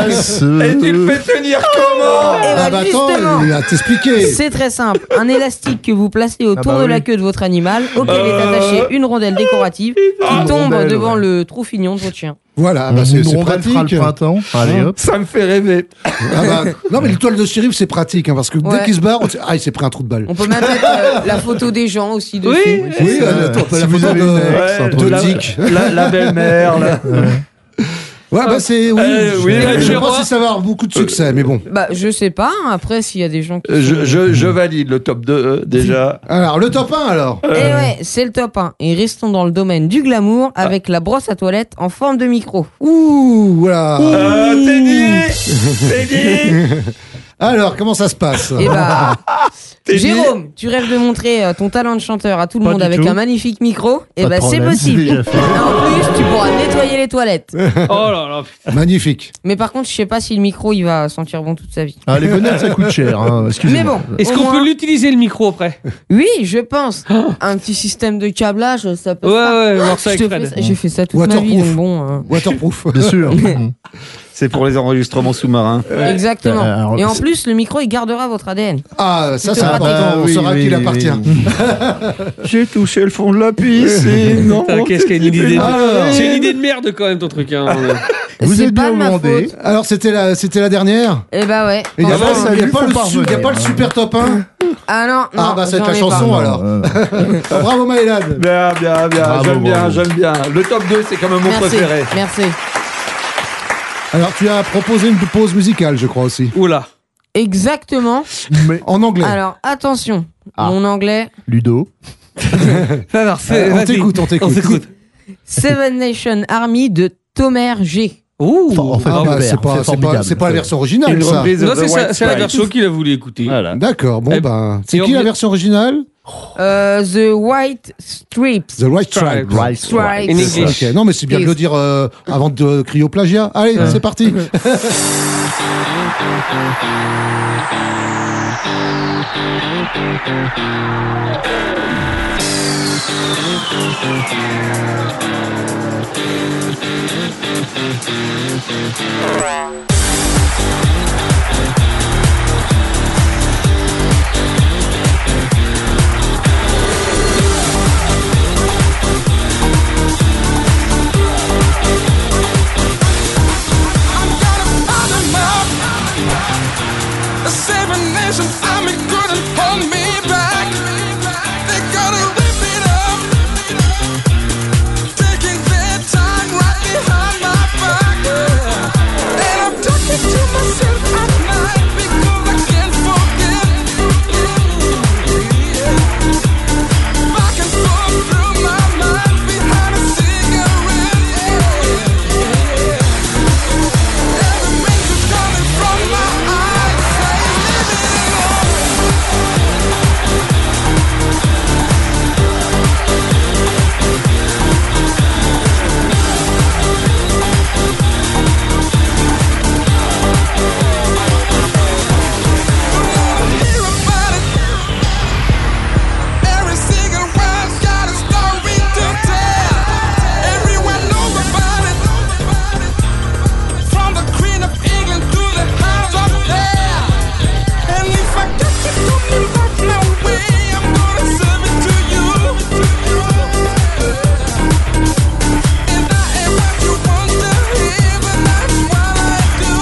Et tu le fais tenir comment Et Ah bah, bah attends, justement, il a t'expliqué. c'est très simple. Un élastique que vous placez autour Ah bah de oui. la queue de votre animal, auquel Euh. est attachée une rondelle décorative qui Une tombe rondelle, devant ouais. le trou fignon de votre chien. Voilà, bah Une c'est c'est rondelle fera pratique. le printemps. Allez hop. Ça me fait rêver. Ah bah, non, mais l'étoile de shérif, c'est pratique, hein, parce que Ouais. dès qu'il se barre, on se dit, ah, il s'est pris un trou de balle. On peut même mettre euh, la photo des gens aussi dessus. Oui. Oui, Euh, euh, attends, si la vous photo avez de, une ex, Ouais, entre de la, Dick. la, la belle-mère, là. Ouais, bah c'est. Oui, Euh, je, oui, je le sais numéro pas un. si ça va avoir beaucoup de succès, mais bon. Bah, je sais pas. hein, Après, s'il y a des gens qui. Je, sont- je, je valide le top deux, euh, déjà. Alors, le top un, alors. Eh ouais, c'est le top un. Et restons dans le domaine du glamour avec la brosse à toilette en forme de micro. Ouh, voilà. Euh, Teddy Teddy Alors, comment ça se passe Et bah, Jérôme, tu rêves de montrer euh, ton talent de chanteur à tout le Pas monde du avec tout. un magnifique micro. Et Pas de ben c'est problème, possible. c'est déjà fait. Et en plus, tu pourras nettoyer les toilettes. Oh là là. Magnifique. Mais par contre, je sais pas si le micro il va sentir bon toute sa vie. Ah, les bonnettes, ça coûte cher. Hein. Excusez-moi. Mais bon, Est-ce au qu'on moins- peut l'utiliser le micro après? Oui, je pense. Un petit système de câblage, ça peut. Ouais, se faire. ouais, voir ça Je avec te fais Fred. ça- J'ai fait ça toute ma vie, Waterproof. donc bon. euh, Waterproof. Bien sûr. C'est pour les enregistrements sous-marins. Exactement. Euh, alors, Et en c'est- plus, le micro il gardera votre A D N. Ah, ça, Tu c'est te important. rappelles. On Oui, saura oui, qui il oui, appartient. J'ai touché le fond de la piscine. Non, Putain, qu'est-ce qu'il y a une idée de... Alors. C'est une idée de merde quand même ton truc. Hein. Vous C'est êtes pas bien de ma demandé. faute. Alors, c'était la, c'était la dernière. Eh bah ouais. Il n'y a, Enfin, pas, ça, il y a lui, pas faut le pas su- il y a revenir, pas le hein. super top un. Ah non, non. Ah, bah, ça va être j'en la ai chanson, pas. alors. Euh, Ah, bravo, Maëlan. Bien, bien, bien. Bravo, J'aime bien, bravo. j'aime bien. Le top deux, c'est quand même mon Merci. préféré. Merci. Alors, tu as proposé une pause musicale, je crois aussi. Oula. Exactement. mais En anglais. Alors attention, Ah. mon anglais. Ludo. Alors, Euh, on t'écoute, on t'écoute. On t'écoute. Seven Nation Army de Tomer G. Ouh. Enfin, en fait, Ah, bah, super, c'est pas, c'est pas, formidable. c'est pas la version originale, Une ça. reprise de Non, The c'est ça, White c'est la Stripes. version qu'il a voulu écouter. Voilà. D'accord, bon, Eh, ben. C'est et qui on- la version originale? Euh, the White Stripes. The White Stripe. Right. Stripes. In English. Ok, non, mais c'est bien de le dire euh, avant de crier au plagiat. Allez, c'est parti. The seven nation army couldn't hold me back. They gotta rip it up, taking their time right behind my back. And I'm talking to myself at night because I can't forget. Back and forth through my mind behind a cigarette. And the mention's coming from my eyes. Every single one's got a story to tell. Everyone knows about it. From the Queen of England to the House of Hair. And if I got you coming back my way, I'm gonna serve it to you. And I am what you want to hear, but that's what I do.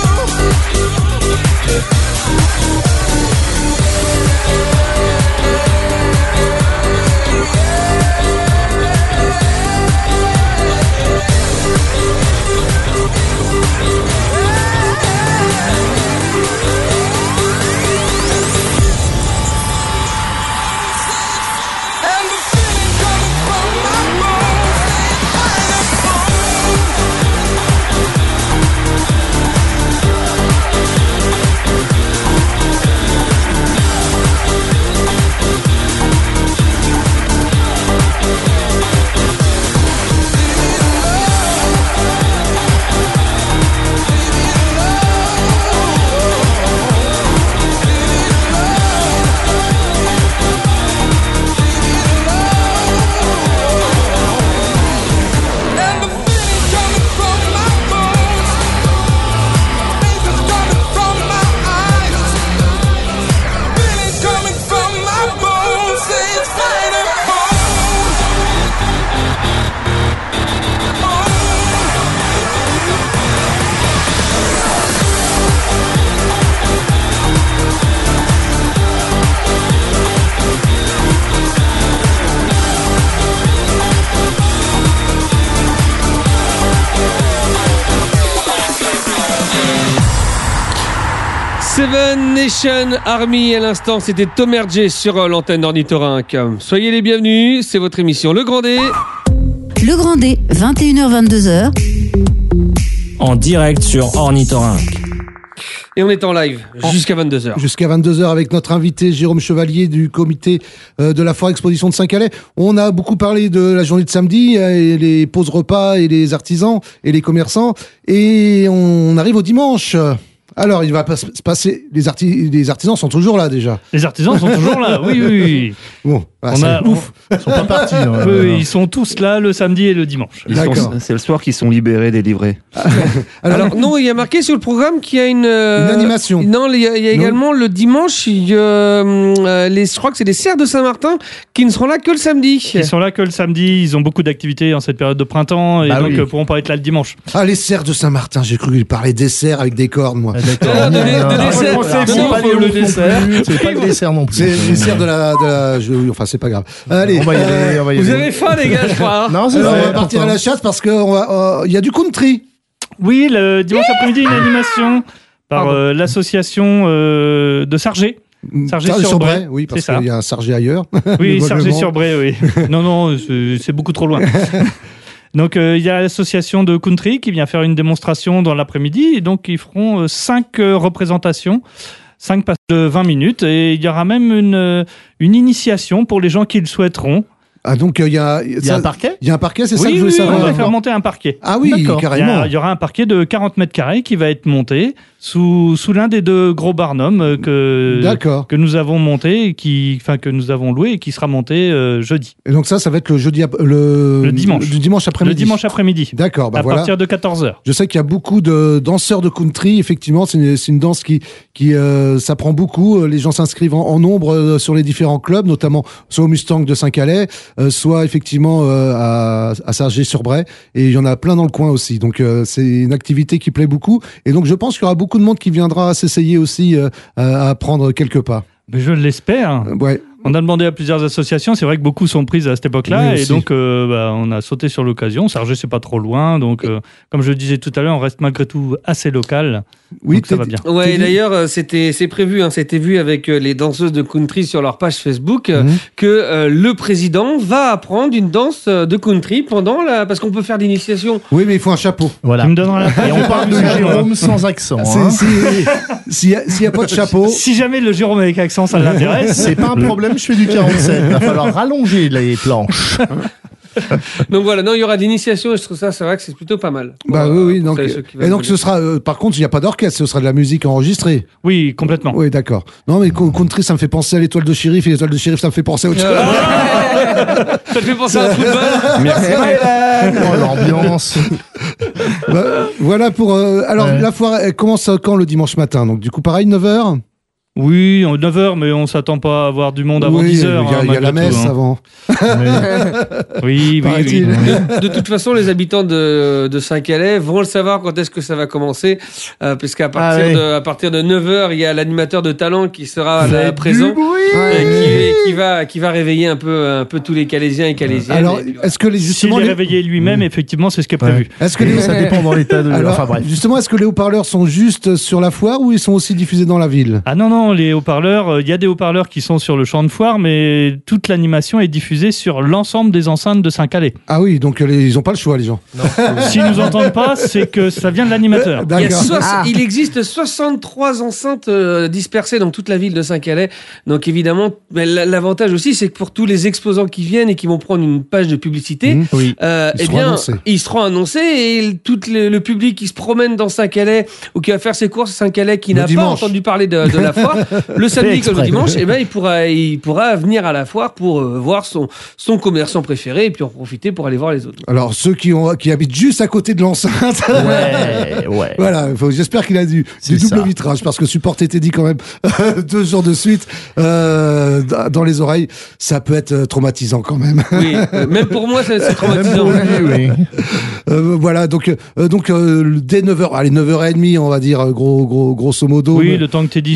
And the feeling coming from my bones ain't fighting. And the feeling coming from my bones, visions coming from my eyes, feeling coming from my bones, say it's fighting home. Seven Nation Army à l'instant, c'était Tomer J sur euh, l'antenne d'Ornithorynque. Soyez les bienvenus, c'est votre émission Le Grand D. Le Grand D, vingt et une heures vingt-deux heures. En direct sur Ornithorynque. Et on est en live jusqu'à vingt-deux heures. Jusqu'à vingt-deux heures avec notre invité Jérôme Chevalier du comité euh, de la Foire Exposition de Saint-Calais. On a beaucoup parlé de la journée de samedi, euh, et les pauses repas et les artisans et les commerçants. Et on arrive au dimanche. Alors, il va pas se passer. Les, arti- les artisans sont toujours là déjà. Les artisans sont toujours là, oui, oui. oui. Bon, bah, on c'est a, ouf. Ils sont pas partis. hein. Oui, oui, ils sont tous là le samedi et le dimanche. Ils sont- c'est le soir qu'ils sont libérés, délivrés. Alors, Alors non, il y a marqué sur le programme qu'il y a une, euh, Une animation. Non, il y a, il y a Non. également le dimanche, il y a, euh, les, je crois que c'est les Serres de Saint-Martin qui ne seront là que le samedi. Ils sont là que le samedi, ils ont beaucoup d'activités en cette période de printemps et Bah donc oui. euh, pourront pas être là le dimanche. ah, les serres de Saint-Martin. J'ai cru qu'il parlait des serres avec des cornes, moi. Ah, d'accord. Ah, de- de- de Non, non, dessert. non, C'est c'est bon, pas faut les le ouf non dessert. plus, C'est pas le dessert non plus. C'est les serres de la, de la je- oui, enfin, c'est pas grave. Allez. On va y aller, on va y Vous aller. avez faim, les gars, je crois. hein. Non, c'est Alors, vrai, on va partir à pourtant. la chasse parce que on va, euh, il y a du country. Oui, le dimanche après-midi, une animation par Pardon. euh, l'association euh, de Sargé. Sargé-sur-Bray. Oui, parce C'est ça. qu'il y a un Sargé ailleurs. Oui, Probablement. Sargé-sur-Bray, oui. non, non, c'est, c'est beaucoup trop loin. Donc, euh, il y a l'association de country qui vient faire une démonstration dans l'après-midi. Et donc, ils feront euh, cinq euh, représentations, cinq passes de vingt minutes. Et il y aura même une, euh, une initiation pour les gens qui le souhaiteront. Ah, donc il y a, Il y a un parquet. il y a un parquet, c'est oui, ça que je voulais oui, savoir. on va faire monter un parquet. Ah oui, D'accord. Il y, carrément. a- il y aura un parquet de quarante mètres carrés qui va être monté sous, sous l'un des deux gros barnums euh, que, D'accord. que nous avons monté, et qui, enfin, que nous avons loué et qui sera monté euh, jeudi. Et donc ça, ça va être le jeudi, ap- le, Le dimanche. le dimanche après-midi. Le dimanche après-midi. D'accord, bah à voilà. partir de quatorze heures. Je sais qu'il y a beaucoup de danseurs de country. Effectivement, c'est une, c'est une danse qui, qui euh, ça prend beaucoup. Les gens s'inscrivent en, en nombre euh, sur les différents clubs, notamment soit au Mustang de Saint-Calais, euh, soit effectivement euh, à, à Sargé-sur-Bray. Et il y en a plein dans le coin aussi. Donc euh, c'est une activité qui plaît beaucoup. Et donc je pense qu'il y aura beaucoup de monde qui viendra s'essayer aussi euh, à apprendre quelques pas. Mais je l'espère. Euh, ouais. On a demandé à plusieurs associations. C'est vrai que beaucoup sont prises à cette époque-là. Oui, et aussi. donc, euh, bah, on a sauté sur l'occasion. Sargé, c'est pas trop loin. Donc, euh, comme je le disais tout à l'heure, on reste malgré tout assez local. Oui, donc ça t'es- va bien. Ouais, T'es et dit- d'ailleurs, euh, c'était, c'est prévu, hein, c'était vu avec euh, les danseuses de country sur leur page Facebook, euh, Mhm. que euh, le président va apprendre une danse euh, de country pendant la, parce qu'on peut faire l'initiation. Oui, mais il faut un chapeau. Voilà. Tu me donneras la Et on parle de Jérôme sans accent. C'est- hein. si- S'il n'y a, s'il y a pas de chapeau, Si jamais le Jérôme avec accent, ça l'intéresse. C'est pas un problème, je fais du quarante-sept. Il va falloir rallonger les planches. Donc voilà, non, il y aura de l'initiation et je trouve ça, c'est vrai que c'est plutôt pas mal. bah Voilà, oui, oui. pour Donc, ceux qui et veulent donc ce venir. sera, euh, par contre, il n'y a pas d'orchestre, ce sera de la musique enregistrée. Oui, complètement. Oui, d'accord. Non, mais co- country, ça me fait penser à l'étoile de shérif, et l'étoile de shérif, ça me fait penser à autre chose. Ça te fait penser à un football. Merci. Oh, l'ambiance. Bah, voilà pour. euh, alors, Ouais. la foire, elle commence quand le dimanche matin? Donc, du coup, pareil, neuf heures? Oui, neuf heures, mais on s'attend pas à avoir du monde avant Oui, dix heures. Il y a, hein, il y a la malgré tout, messe hein. avant. Oui, oui, Paraît-il. oui. De toute façon, les habitants de, de Saint-Calais vont le savoir quand est-ce que ça va commencer, euh, puisqu'à partir, Ah oui. de, à partir de neuf heures, il y a l'animateur de talent qui sera là, Faites présent, du bruit. et qui, qui va, qui va réveiller un peu, un peu tous les Calaisiens et Calaisiennes. Alors, Et puis voilà. est-ce que les, S'il justement, est les, réveillé lui-même, effectivement, c'est ce qui est prévu. est-ce que les, Ça dépend dans l'état de. alors, Enfin bref. justement, est-ce que les haut-parleurs sont juste sur la foire ou ils sont aussi diffusés dans la ville? Ah non, non, les haut-parleurs, euh, il y a des haut-parleurs qui sont sur le champ de foire, mais toute l'animation est diffusée sur l'ensemble des enceintes de Saint-Calais. Ah oui, donc les- ils n'ont pas le choix, les gens. S'ils nous entendent pas, c'est que ça vient de l'animateur. Il, y a D'accord. soix- Ah. il existe soixante-trois enceintes euh, dispersées dans toute la ville de Saint-Calais. Donc évidemment, mais l- l'avantage aussi, c'est que pour tous les exposants qui viennent et qui vont prendre une page de publicité, Mmh. Oui. euh, Ils eh seront bien, annoncés. ils seront annoncés et tout le, le public qui se promène dans Saint-Calais ou qui va faire ses courses à Saint-Calais, qui Le n'a pas dimanche. entendu parler de, de la foire, le samedi comme le exprès. dimanche, eh ben, il pourra, il pourra venir à la foire pour euh, voir son, son commerçant préféré et puis en profiter pour aller voir les autres. Alors, ceux qui, ont, qui habitent juste à côté de l'enceinte. Ouais, ouais. Voilà, faut- j'espère qu'il a du, C'est du double ça. vitrage parce que support été dit quand même deux jours de suite euh, dans les oreilles, ça peut être euh, traumatisant quand même. Oui, euh, même pour moi, c'est c'est Même traumatisant. pour lui, oui. Euh, voilà, donc euh, donc euh, dès neuf heures, allez neuf heures trente, on va dire gros gros grosso modo. Oui, le temps que Teddy se Ouais,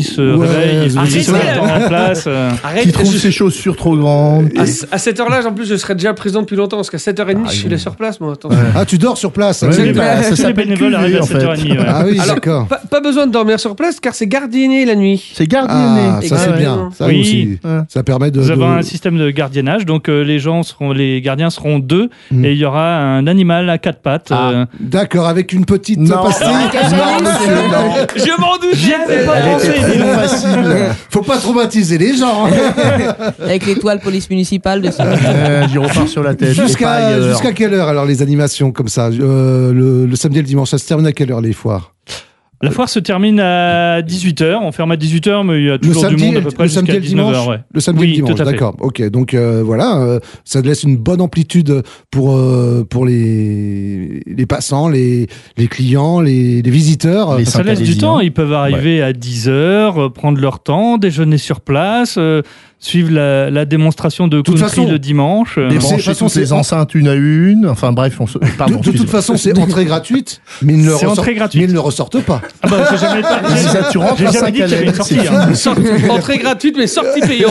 réveille, il se Arrêtez, dit se mettre là. en place. euh. Arrête, Qui trouve je- ses chaussures trop grandes. à, ce- à cette heure-là, en plus, je serais déjà présent depuis longtemps parce qu'à sept heures trente, Ah, je suis là sur place, moi. Attends. Ah, tu dors sur place. Ouais, c'est- bah, ça Tous les s'appelle bénévoles cuver, arrivent à en fait. sept heures trente. ouais. Ah oui, Alors, d'accord. pas, pas besoin de dormir sur place car c'est gardienné la nuit. C'est gardienné. Ah, ça c'est Ouais. bien. Ça Oui. aussi. Ouais. Ça permet de. Nous avons de- un système de gardiennage, donc euh, les gens seront, les gardiens seront deux, Mm. et il y aura un animal à quatre pattes. Ah, euh, D'accord, avec une petite Non. pastille. Non, monsieur, non. Je m'en doutais. J'y avais pas Elle pensé, était dis trop donc. facile. Faut pas traumatiser les gens. Avec l'étoile police municipale dessus. Euh, J'y repars sur la tête. Et pas Jusqu'à ailleurs. jusqu'à quelle heure alors les animations comme ça euh, le, le samedi et le dimanche, ça se termine à quelle heure les foires? La foire se termine à dix-huit heures. On ferme à dix-huit heures, mais il y a Le toujours samedi, du monde à peu près le samedi jusqu'à et le dix-neuf dimanche. heures. Ouais. Le samedi et Oui, le dimanche, tout à fait. d'accord. Ok, donc euh, voilà, euh, ça laisse une bonne amplitude pour euh, pour les les passants, les les clients, les, les visiteurs. Les Ça laisse du Saint-Calaisiens. temps. Ils peuvent arriver à dix heures, euh, prendre leur temps, déjeuner sur place, euh, suivre la, la démonstration de toute country façon, le dimanche. euh. Mais c'est- de toute Brancher façon, toutes les c'est- enceintes une à une. Enfin bref, on se. De, Pardon. de toute excusez-moi. façon, c'est entrée gratuite, mais ils ne le C'est ressortent- entrée gratuite. mais ils ne le ressortent pas. Ah bah, j'ai jamais pas- C'est ça, tu rentres j'ai à jamais dit qu'il y avait une sortie. Saint-Calais, hein. Sortie- Entrée gratuite, mais sortie payante.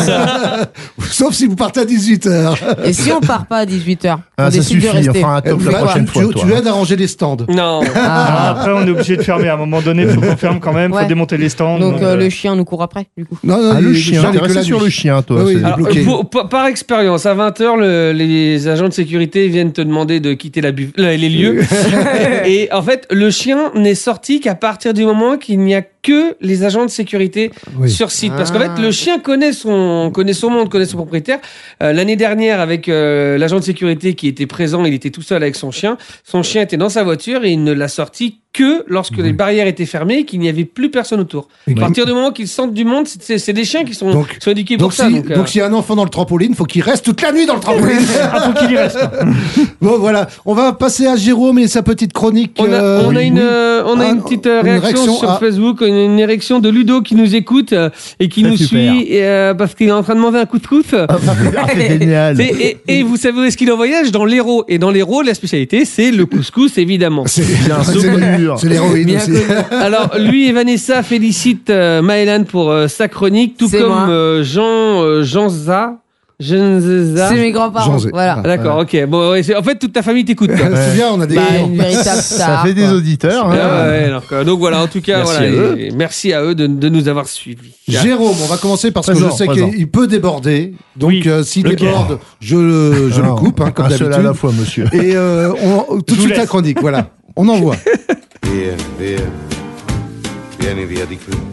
Sauf si vous partez à dix-huit heures. Et si on part pas à dixhuit heures, on Ah, ça décide de suffit. rester. Enfin, un top la Bah, prochaine tu, fois. tu- toi. tu aides à ranger les stands. Non. Ah, Ah. après, on est obligé de fermer. À un moment donné, il faut qu'on ferme quand même. Il Ouais. faut démonter les stands. Donc euh, euh, le chien nous court après, du coup. Non, non, Ah, le il- chien. il T'es que resté la sur nuit. le chien, toi. Ah oui, c'est- il est Alors, bloqué. pour- par, par expérience, à vingt heures, le- les agents de sécurité viennent te demander de quitter la bu- euh, les lieux. Et en fait, le chien n'est sorti qu'à partir du moment qu'il n'y a que les agents de sécurité Oui. sur site. Parce qu'en Ah. fait, le chien connaît son, connaît son monde, connaît son propriétaire. Euh, L'année dernière, avec euh, l'agent de sécurité qui était présent, il était tout seul avec son chien. Son chien était dans sa voiture et il ne l'a sorti que lorsque les barrières étaient fermées et qu'il n'y avait plus personne autour. Et À partir du moment qu'ils sentent du monde, c'est- c'est c'est des chiens qui sont, Donc- sont éduqués Donc, pour ça. si, Donc, euh, donc s'il y a un enfant dans le trampoline, faut qu'il reste toute la nuit dans le trampoline. Ah, faut qu'il y reste. Bon, voilà. On va passer à Jérôme et sa petite chronique. On a, euh, on a oui. une, euh, on a Ah, une petite euh, une réaction, réaction, sur ah. Facebook, une, une érection de Ludo qui nous écoute euh, et qui C'est nous super. suit euh, parce qu'il est en train de demander un coup de coude. Ah, c'est génial. Et, et, et vous savez où est-ce qu'il est en voyage? Dans l'Hérault. Et dans l'Hérault, la spécialité, c'est le couscous, évidemment. C'est Bien c'est- sûr. c'est l'héroïne Bien aussi. connu. Alors, lui et Vanessa félicitent euh, Maëlan pour euh, sa chronique, tout C'est comme moi. euh, Jean, euh, Jean Za. Jean Za. C'est mes grands-parents. Jean Zé. Voilà. D'accord, ok. Bon, ouais, c'est- en fait, toute ta famille t'écoute. toi. C'est bien, on a des. Bah, une véritable Ça star. fait des quoi. auditeurs. hein. Ah ouais, donc, euh, donc voilà, en tout cas, Merci voilà, à eux. et- et merci à eux de, de nous avoir suivis. Jérôme, on va commencer parce que Présent, je sais présent. qu'il peut déborder. Donc, Oui, euh, s'il lequel déborde, je, le- je le Non, coupe, hein, comme un seul à la d'habitude. fois, monsieur. Et euh, on, tout de vous suite la laisse. chronique, voilà. On envoie. Via, via, vieni via di qui.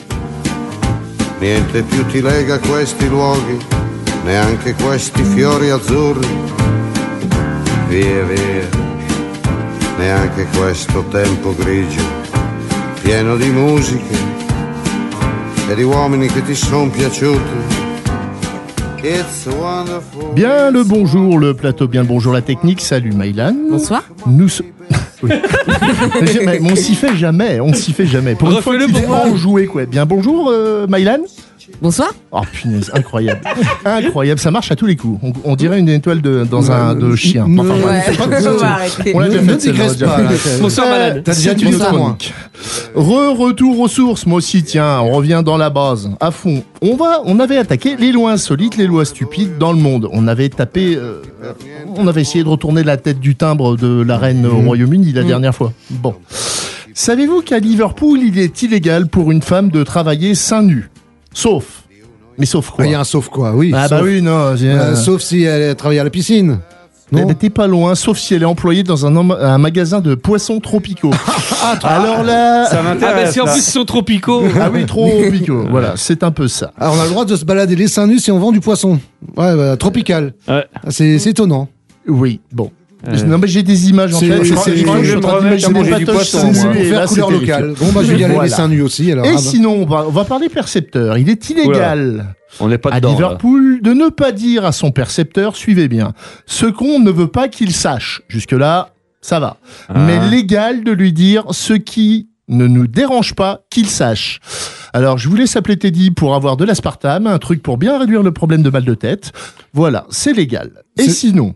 Niente più ti lega questi luoghi, neanche questi fiori azzurri. Via, via, neanche questo tempo grigio, pieno di musiche e di uomini che ti son piaciuti. It's wonderful. Bien le bonjour, le plateau, bien le bonjour, la technique. Salut Maïlan. Bonsoir. Nous. so- Oui. Mais on s'y fait jamais, on s'y fait jamais. Pour une fois, Refais-le tu pour t'es moi. enjoué, quoi. Bien bonjour, euh, Maïlan. Bonsoir. Oh punaise, incroyable. Incroyable, ça marche à tous les coups. On, on dirait une étoile de, dans un de chien. Ne- Enfin, Ouais, bref. c'est pas que on ça, va c'est- arrêter. On l'a Ne- déjà ne fait, celle-là, digresse on l'a pas, déjà là. fait. Bonsoir, malade. T'as déjà C'est dit une bonsoir, chronique. Re-retour aux sources, moi aussi, tiens, on revient dans la base, à fond. On va, on avait attaqué les lois insolites, les lois stupides dans le monde. On avait tapé, euh, on avait essayé de retourner la tête du timbre de la reine au Royaume-Uni la dernière fois. Bon. Savez-vous qu'à Liverpool, il est illégal pour une femme de travailler seins nus? Sauf. Mais sauf quoi? Ah, il y a un sauf quoi, oui. Ah bah sauf, oui, non. j'ai- euh, sauf si elle travaille à la piscine. Eh Non. ben, t'es pas loin, sauf si elle est employée dans un, em- un magasin de poissons tropicaux. Alors là... Ça Ah, bah m'intéresse. si en là. plus ils sont tropicaux. Ah oui, tropicaux. Voilà, c'est un peu ça. Alors, on a le droit de se balader les seins nus si on vend du poisson. Ouais, bah, tropical. Ouais. Ah, C'est c'est étonnant. Oui, bon. Non mais j'ai des images en C'est- fait. c'est- Je crois- c'est- je crois que je suis en train je vais me d'imaginer remettre à des manger du patoches poisson, seins moi. nus, et Pour faire là, couleur c'est locale. terrifiant. Bon, bah, je vais y aller Voilà. les seins nus aussi. Alors, Et ah, bah. sinon, on va, on va parler percepteur. Il est illégal On n'est pas à dedans. là. Liverpool de ne pas dire à son percepteur, suivez bien, ce qu'on ne veut pas qu'il sache. Jusque-là, ça va. Ah. Mais légal de lui dire ce qui ne nous dérange pas qu'il sache. Alors, je vous laisse appeler Teddy pour avoir de l'aspartame, un truc pour bien réduire le problème de mal de tête. Voilà, c'est légal. Et C'est- sinon,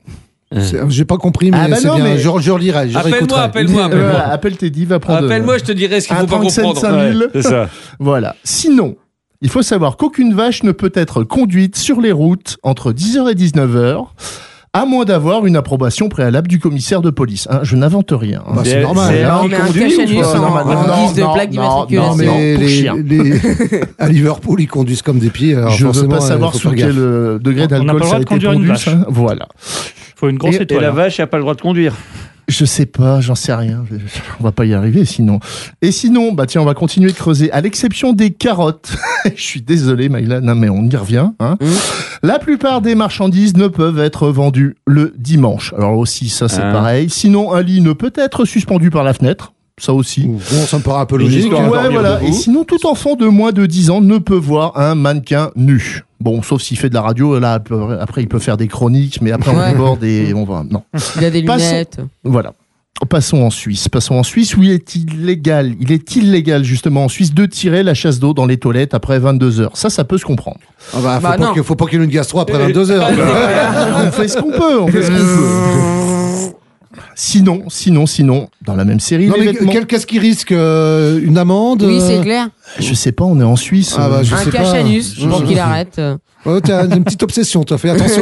C'est- J'ai pas compris, mais Ah bah c'est non, bien. mais- Je, je relirai, je Appelle-moi, réécouterai. appelle-moi, Euh, appelle-moi. voilà, appelle Teddy, va prendre. Appelle-moi, je te dirai ce qu'il un faut pas trente-sept comprendre. cinq mille. C'est ça. Voilà. Sinon, il faut savoir qu'aucune vache ne peut être conduite sur les routes entre dix heures et dix-neuf heures, à moins d'avoir une approbation préalable du commissaire de police. Hein, je n'invente rien. hein. Bah, c'est C'est- normal. c'est- Alors, on il met un conduit cache-anus ou pas en, normal. en Non, guise de non, plaque non, d'immatriculation. Non, mais pour les, chien. les- à Liverpool, ils conduisent comme des pieds. alors Je ne veux forcément, pas euh, savoir faut sous faire gaffe. quel euh, degré On n'a pas d'alcool le droit ça a de été conduire une pondu. vache. ça. Voilà. Il faut une grosse Et, et étoile. la hein. vache, il n'a pas le droit de conduire. Je sais pas, j'en sais rien. On va pas y arriver sinon. Et sinon, bah tiens, on va continuer de creuser. À l'exception des carottes, je suis désolé, Maïla, non mais on y revient. Hein. Mmh. La plupart des marchandises ne peuvent être vendues le dimanche. Alors aussi, ça c'est Ah. pareil. Sinon, un lit ne peut être suspendu par la fenêtre. Ça aussi. Bon, ça me paraît un peu Une logique. histoire à Ouais, dormir voilà. debout. Et sinon, tout enfant de moins de dix ans ne peut voir un mannequin nu. Bon, sauf s'il fait de la radio, là, après, il peut faire des chroniques, mais après, on Ouais. déborde et on va, non. Il a des Passons. lunettes. Voilà. Passons en Suisse. Passons en Suisse où il est illégal. Il est illégal, justement, en Suisse, de tirer la chasse d'eau dans les toilettes après vingt-deux heures. Ça, ça peut se comprendre. Ah bah, faut, Bah, pas non. que- faut pas qu'il y ait une gastro après vingt-deux heures. On fait ce qu'on peut, on fait ce qu'on peut. Sinon, sinon, sinon, dans la même série, Non, les mais vêtements. quel- qu'est-ce qui risque euh, Une amende Oui, euh, c'est clair. Je sais pas, on est en Suisse. Ah bah, je Un sais pas. cache-anus Je- pour je- qu'il arrête. Oh, t'as une petite obsession, toi, fais attention.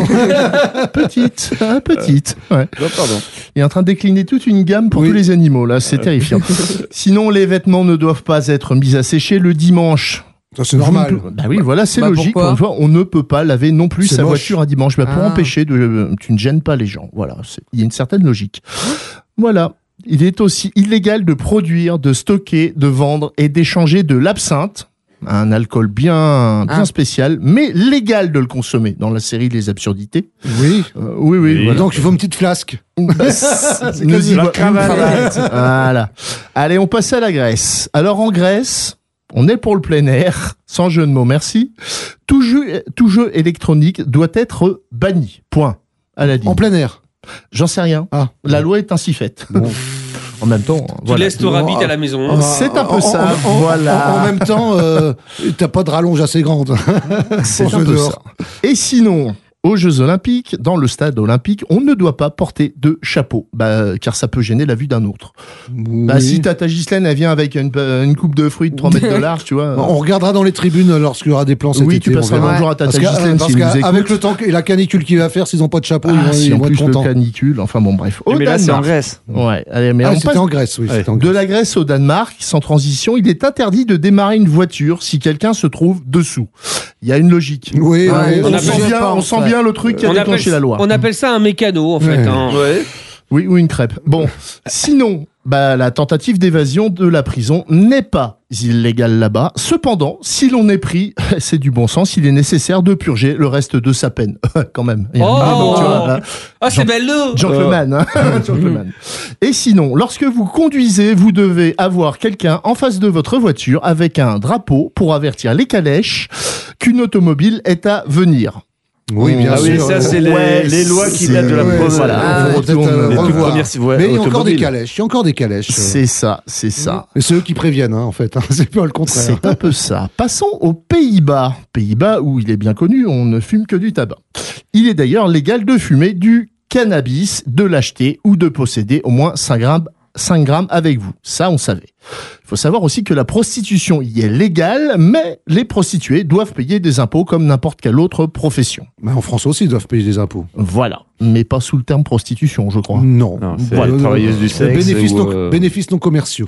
Petite, hein, petite. Ouais. Oh, pardon. Il est en train de décliner toute une gamme pour Oui. tous les animaux, là, c'est terrifiant. Sinon, les vêtements ne doivent pas être mis à sécher le dimanche. Ça, c'est normal. Bah oui, voilà, c'est Bah, logique. pourquoi Pour une fois, on ne peut pas laver non plus C'est sa moche. voiture un dimanche. Bah, pour Ah. empêcher de, tu ne gênes pas les gens. Voilà, c'est- il y a une certaine logique. Voilà. Il est aussi illégal de produire, de stocker, de vendre et d'échanger de l'absinthe, un alcool bien, bien Ah. spécial, mais légal de le consommer dans la série Les Absurdités. Oui. Euh, oui, oui. Oui. voilà. Donc, il faut une petite flasque. Bah, c'est- quasi nous y la vo- cravate. Voilà. Allez, on passe à la Grèce. Alors en Grèce, on est pour le plein air, sans jeu de mots, merci. Tout jeu, tout jeu électronique doit être banni. Point. À la ligne. En plein air. J'en sais rien. Ah. La loi est ainsi faite. Bon. En même temps, Tu voilà. laisses ton rabbit à la maison. hein. C'est un peu En- ça, en- en- voilà. En, en même temps, euh, t'as pas de rallonge assez grande. C'est Pour un jouer peu dehors. ça. Et sinon, aux Jeux Olympiques, dans le stade olympique, on ne doit pas porter de chapeau, bah, car ça peut gêner la vue d'un autre. Bah, Oui. si Tata Ghislaine, elle vient avec une, une coupe de fruits de trois mètres de large, tu vois. On regardera dans les tribunes lorsqu'il y aura des plans cet Oui, été. tu on passeras verra. bonjour à Tata Parce que, Ghislaine parce s'ils nous qu'avec écoutent. le temps et la canicule qu'il va faire, s'ils n'ont pas de chapeau, ils Ah, vont, si ils en vont plus être le contents. canicule, enfin bon bref. Au Mais là, c'est en Danemark. Grèce. Ouais, allez, mais Ah, on c'était passe en Grèce, oui. Ouais. c'était en de Grèce. la Grèce au Danemark, sans transition, il est interdit de démarrer une voiture si quelqu'un se trouve dessous. Il y a une logique. Oui, Ouais, oui, On, on sent appelle- bien, on sent bien le truc qui a On appelle, déclenché la loi. on appelle ça un mécano, en fait. Ouais. hein. Oui, ou une crêpe. Bon, sinon, bah, la tentative d'évasion de la prison n'est pas illégale là-bas. Cependant, si l'on est pris, c'est du bon sens, il est nécessaire de purger le reste de sa peine. Quand même. Il y a- Oh. Ah, bon, tu vois, là, Ah, c'est Jean- belle l'eau. Gentleman, hein. Gentleman. Et sinon, lorsque vous conduisez, vous devez avoir quelqu'un en face de votre voiture avec un drapeau pour avertir les calèches qu'une automobile est à venir. Oui, bien Ah oui, sûr. ça, c'est les, Ouais, les lois qui c'est- datent de la ouais, première. voilà. Ah, on faut retourne peut-être, euh, les toutes revoir. premières ouais, Mais il y a encore des automobiles. calèches. Il y a encore des calèches. C'est ça, c'est ça. Et c'est eux qui préviennent, hein, en fait. hein. C'est pas le contraire. C'est un peu ça. Passons aux Pays-Bas. Pays-Bas où il est bien connu, on ne fume que du tabac. Il est d'ailleurs légal de fumer du cannabis, de l'acheter ou de posséder au moins cinq grammes, cinq grammes avec vous. Ça, on savait. Il faut savoir aussi que la prostitution y est légale, mais les prostituées doivent payer des impôts comme n'importe quelle autre profession. Mais en France aussi, ils doivent payer des impôts. Voilà. Mais pas sous le terme prostitution, je crois. Non. Non, c'est Voilà. les travailleuses du sexe. Bénéfices, ou, non, euh, bénéfices non commerciaux.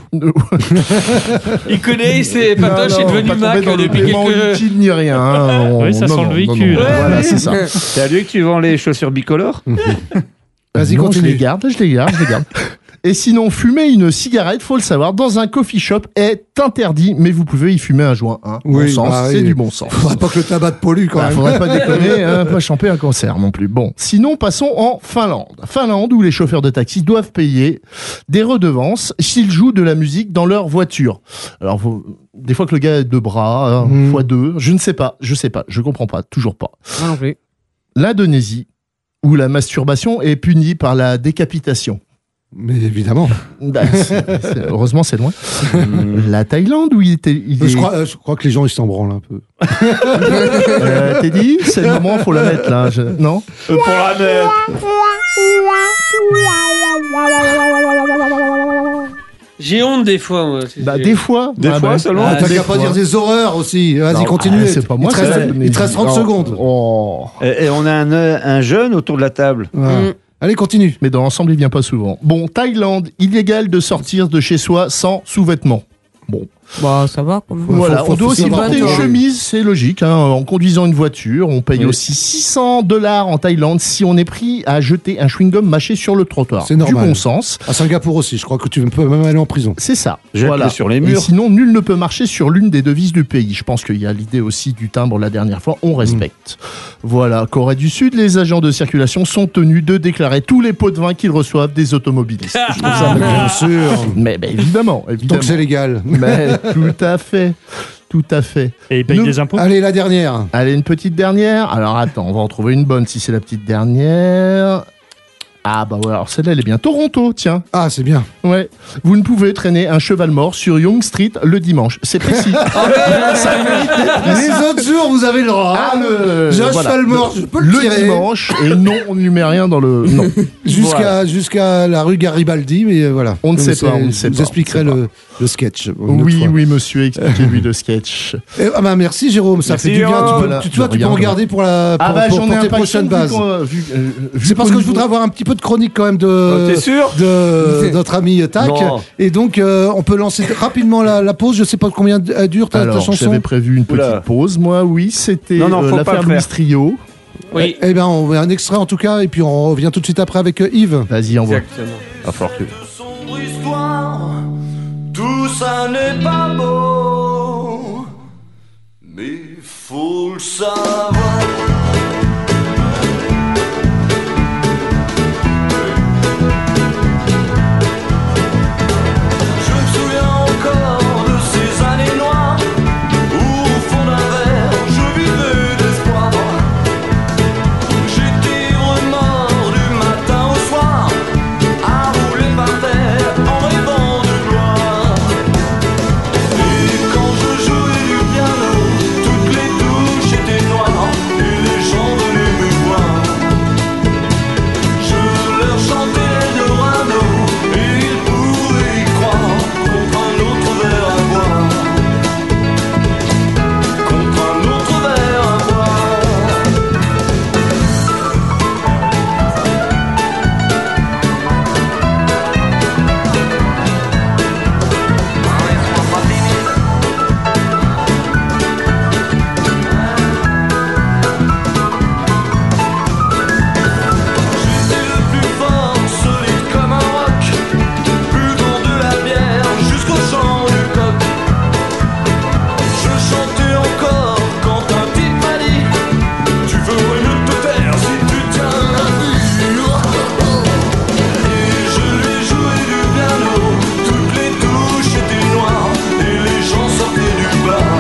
Il connaît, c'est Patoche Non, est non, devenu pas tomber Mac dans le depuis paiement quelques... utile ni rien. hein. On- Oui, ça non, sent non, le non, véhicule. non. Ouais, Voilà, oui. c'est ça. C'est à lui que tu vends les chaussures bicolores Vas-y, Non, continue. Je les garde, je les garde, je les garde. Et sinon, fumer une cigarette, faut le savoir, dans un coffee shop est interdit, mais vous pouvez y fumer un joint. Hein. Oui, bon sens, bah c'est oui. du bon sens. Faudrait pas que le tabac te pollue quand Bah, même. faudrait pas déconner, hein, pas champer un cancer non plus. Bon, sinon passons en Finlande. Finlande où les chauffeurs de taxi doivent payer des redevances s'ils jouent de la musique dans leur voiture. Alors faut- des fois que le gars a deux bras, hein, Mm. fois deux, je ne sais pas, je sais pas, je comprends pas, toujours pas. Moi non plus. L'Indonésie où la masturbation est punie par la décapitation. Mais évidemment. Bah, c'est- c'est- heureusement, c'est loin. La Thaïlande où il était. Il Je est- crois, euh, je crois que les gens ils s'en branlent un peu. Euh, T'es dit, c'est le moment, faut la mettre là. je- Non. Pour la mettre J'ai honte des fois, moi. Bah, des fois. Des Ah, fois bah, seulement. Ah, T'as des qu'à pas fois. dire des horreurs aussi. Vas-y, Non, continue. ah, c'est pas moi, il te reste, ça. il te reste trente Non. secondes. Oh. Et, et on a un, un jeune autour de la table. Voilà. Mm. Allez, continue. Mais dans l'ensemble, il vient pas souvent. Bon, Thaïlande, illégal de sortir de chez soi sans sous-vêtements. Bon. Bah, ça va quand même. Voilà, faut- on doit faut aussi savoir porter une contrôler. chemise, c'est logique. Hein. En conduisant une voiture, on paye Oui. aussi six cents dollars en Thaïlande si on est pris à jeter un chewing-gum mâché sur le trottoir. C'est Du normal. bon sens. À Singapour aussi, je crois que tu peux même aller en prison. C'est ça. Jette-le Voilà. sur les Et murs. sinon, nul ne peut marcher sur l'une des devises du pays. Je pense qu'il y a l'idée aussi du timbre la dernière fois. On respecte. Voilà. Corée du Sud, les agents de circulation sont tenus de déclarer tous les pots de vin qu'ils reçoivent des automobilistes. Je trouve ça Bien sûr. Mais, mais évidemment, Tant évidemment. que c'est légal. Mais tout à fait. Tout à fait. Et ils payent Nous- des impôts. Allez, la dernière. Allez, une petite dernière. Alors attends, on va en trouver une bonne si c'est la petite dernière. Ah bah ouais, alors celle-là elle est bien. Toronto, tiens. Ah, c'est bien. Ouais. Vous ne pouvez traîner un cheval mort sur Yonge Street le dimanche. C'est précis. Ça mérite d'être précis. Les autres jours, vous avez le droit. Ah, le- J'ai un voilà. cheval mort, je peux le, Le tirer. dimanche, et non, on ne lui met rien dans le... Non. Jusqu'à Voilà. jusqu'à la rue Garibaldi, mais euh, voilà. On ne Mais sait c'est- pas, on ne sait Je vous pas, expliquerai on ne sait le, le sketch. une autre Oui, fois. oui, monsieur, expliquez-lui le sketch. Eh, ah bah merci Jérôme, ça Merci, fait du bien. Tu Jérôme. peux, Voilà. tu, tu vois, De tu peux rien, en de garder pour la pour, Ah bah pour- j'en ai pour un tes paquet prochaines vu bases. qu'on- vu, euh, vu C'est parce qu'au que je niveau- voudrais avoir un petit peu de chronique quand même de, Oh, t'es sûr de notre ami Tac. Non. Et donc euh, on peut lancer rapidement la, la pause. Je sais pas combien elle dure ta, ta Alors, chanson. j'avais prévu une petite Oula. pause, moi, oui, c'était Non, non, euh, faut pas l'affaire le faire. Louis Trio. Oui. Eh bien, on met un extrait en tout cas, et puis on revient tout de suite après avec euh, Yves. Vas-y, envoie. Exactement. Va falloir que... sombre histoire, tout ça n'est pas beau, mais faut le savoir. Je me souviens encore de ces années noires où au fond d'un verre je vivais d'espoir. J'étais mort du matin au soir à rouler par terre en rêvant de gloire. Et quand je jouais du piano, toutes les touches étaient noires et les gens venaient me voir. Je leur chantais Eldorado et ils pouvaient y croire contre un autre verre à boire. Contre un autre verre à boire. J'étais le plus fort, solide comme un roc, buvant de la bière jusqu'au chant du coq. Je chantais encore quand un type m'a dit: tu ferais mieux de te taire si tu tiens la vie. Et je lui jouais du piano, toutes les touches étaient noires et les gens sortaient du bar.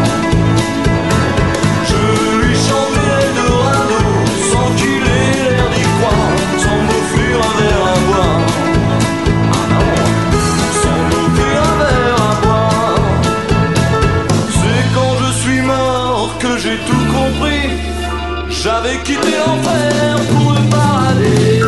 Je lui chantais Eldorado sans qu'il ait l'air d'y croire, sans m'offrir un verre à boire. Ah non, sans m'offrir un verre à boire. C'est quand je suis mort que j'ai tout compris. J'avais quitté l'enfer pour le paradis.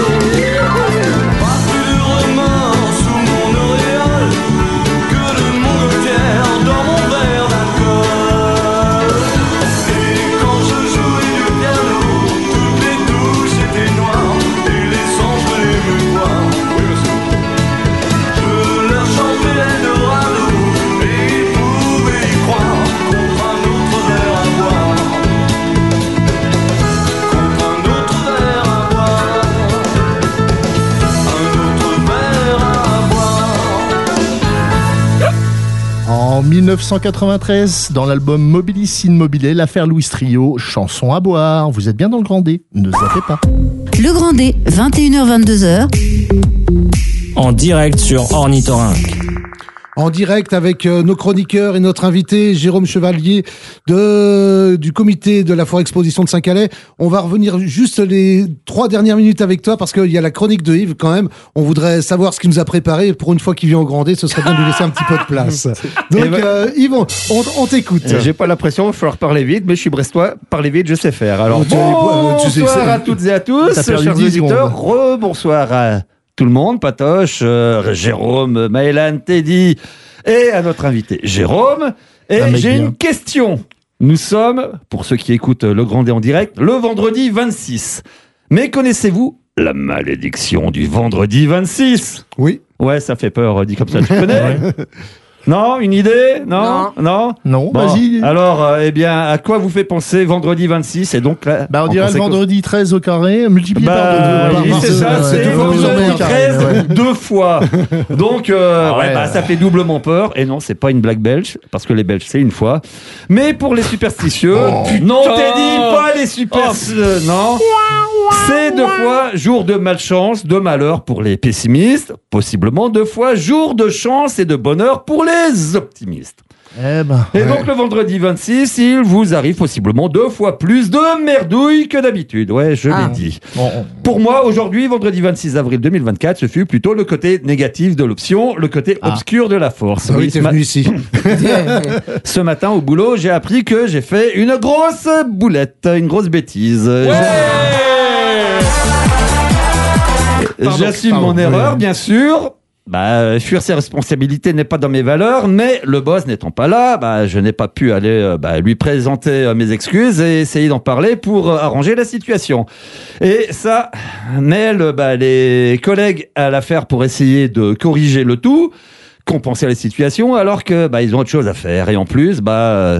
Pas plus de remords sous mon auréole que de montgolfière dans mon verre d'alcool. Et quand je jouais du piano, toutes les touches étaient noires et les anges venaient me voir. Oui, monsieur. Je leur chantais Eldorado et ils pouvaient y croire contre un autre verre à boire. Contre un autre verre à boire. Un autre verre à boire. En mille neuf cent quatre-vingt-treize, dans l'album Mobilis in Mobile, l'affaire Louis Trio, chanson à boire. Vous êtes bien dans le Grand D, ne zappez pas. Le Grand D, vingt et une heures vingt-deux heures. En direct sur Ornithorynque. en direct avec euh, nos chroniqueurs et notre invité Jérôme Chevalier de, du comité de la Foire Exposition de Saint-Calais. On va revenir juste les trois dernières minutes avec toi parce qu'il y a la chronique de Yves quand même. On voudrait savoir ce qu'il nous a préparé. Pour une fois qu'il vient au Grandet, ce serait bien de lui laisser un petit peu de place. Donc Eh ben- euh, Yves, on, on, on t'écoute. Euh, J'ai pas l'impression, il va falloir parler vite, mais je suis brestois, parler vite, je sais faire. Alors, Oh, tu- bonsoir tu sais, c'est- à toutes et à tous, T'as perdu chers dix auditeurs, secondes. re-bonsoir à tout le monde, Patoche, euh, Jérôme, Maëlan, Teddy, et à notre invité Jérôme. Et Un mec j'ai bien. une question. Nous sommes, pour ceux qui écoutent Le Grandet en direct, le vendredi vingt-six. Mais connaissez-vous la malédiction du vendredi vingt-six? Oui. Ouais, ça fait peur, dit comme ça, tu connais? Non, une idée? Non? Non? Non, Bon, vas-y. Alors, euh, eh bien, à quoi vous fait penser vendredi vingt-six? Et donc là, Bah, on en dirait le conséquence- vendredi treize au carré, multiplié Bah, par deux. oui, Par c'est deux, ça, ouais, c'est ouais, vendredi ouais, treize ouais. deux fois. Donc, euh, Ah ouais, ouais. bah, ça fait doublement peur. Et non, c'est pas une blague belge, parce que les Belges, c'est une fois. Mais pour les superstitieux, non, t'es dit pas les superstitieux, non. C'est deux fois jour de malchance, de malheur pour les pessimistes, possiblement deux fois jour de chance et de bonheur pour les optimistes. Eh ben, Et ouais. donc le vendredi vingt-six, il vous arrive possiblement deux fois plus de merdouilles que d'habitude. Ouais, je Ah. l'ai dit. Bon, Pour moi, aujourd'hui, vendredi vingt-six avril deux mille vingt-quatre, ce fut plutôt le côté négatif de l'option, le côté Ah. obscur de la force. Ah oui, Oui, t'es ce, ma- venu ici. ce matin au boulot, j'ai appris que j'ai fait une grosse boulette, une grosse bêtise. Pardon, J'assume pardon, mon oui. erreur, bien sûr. Bah, fuir ses responsabilités n'est pas dans mes valeurs, mais le boss n'étant pas là, bah, je n'ai pas pu aller euh, bah, lui présenter euh, mes excuses et essayer d'en parler pour euh, arranger la situation. Et ça mêle bah, les collègues à l'affaire pour essayer de corriger le tout, compenser la situation, alors que bah, ils ont autre chose à faire. Et en plus, bah, euh,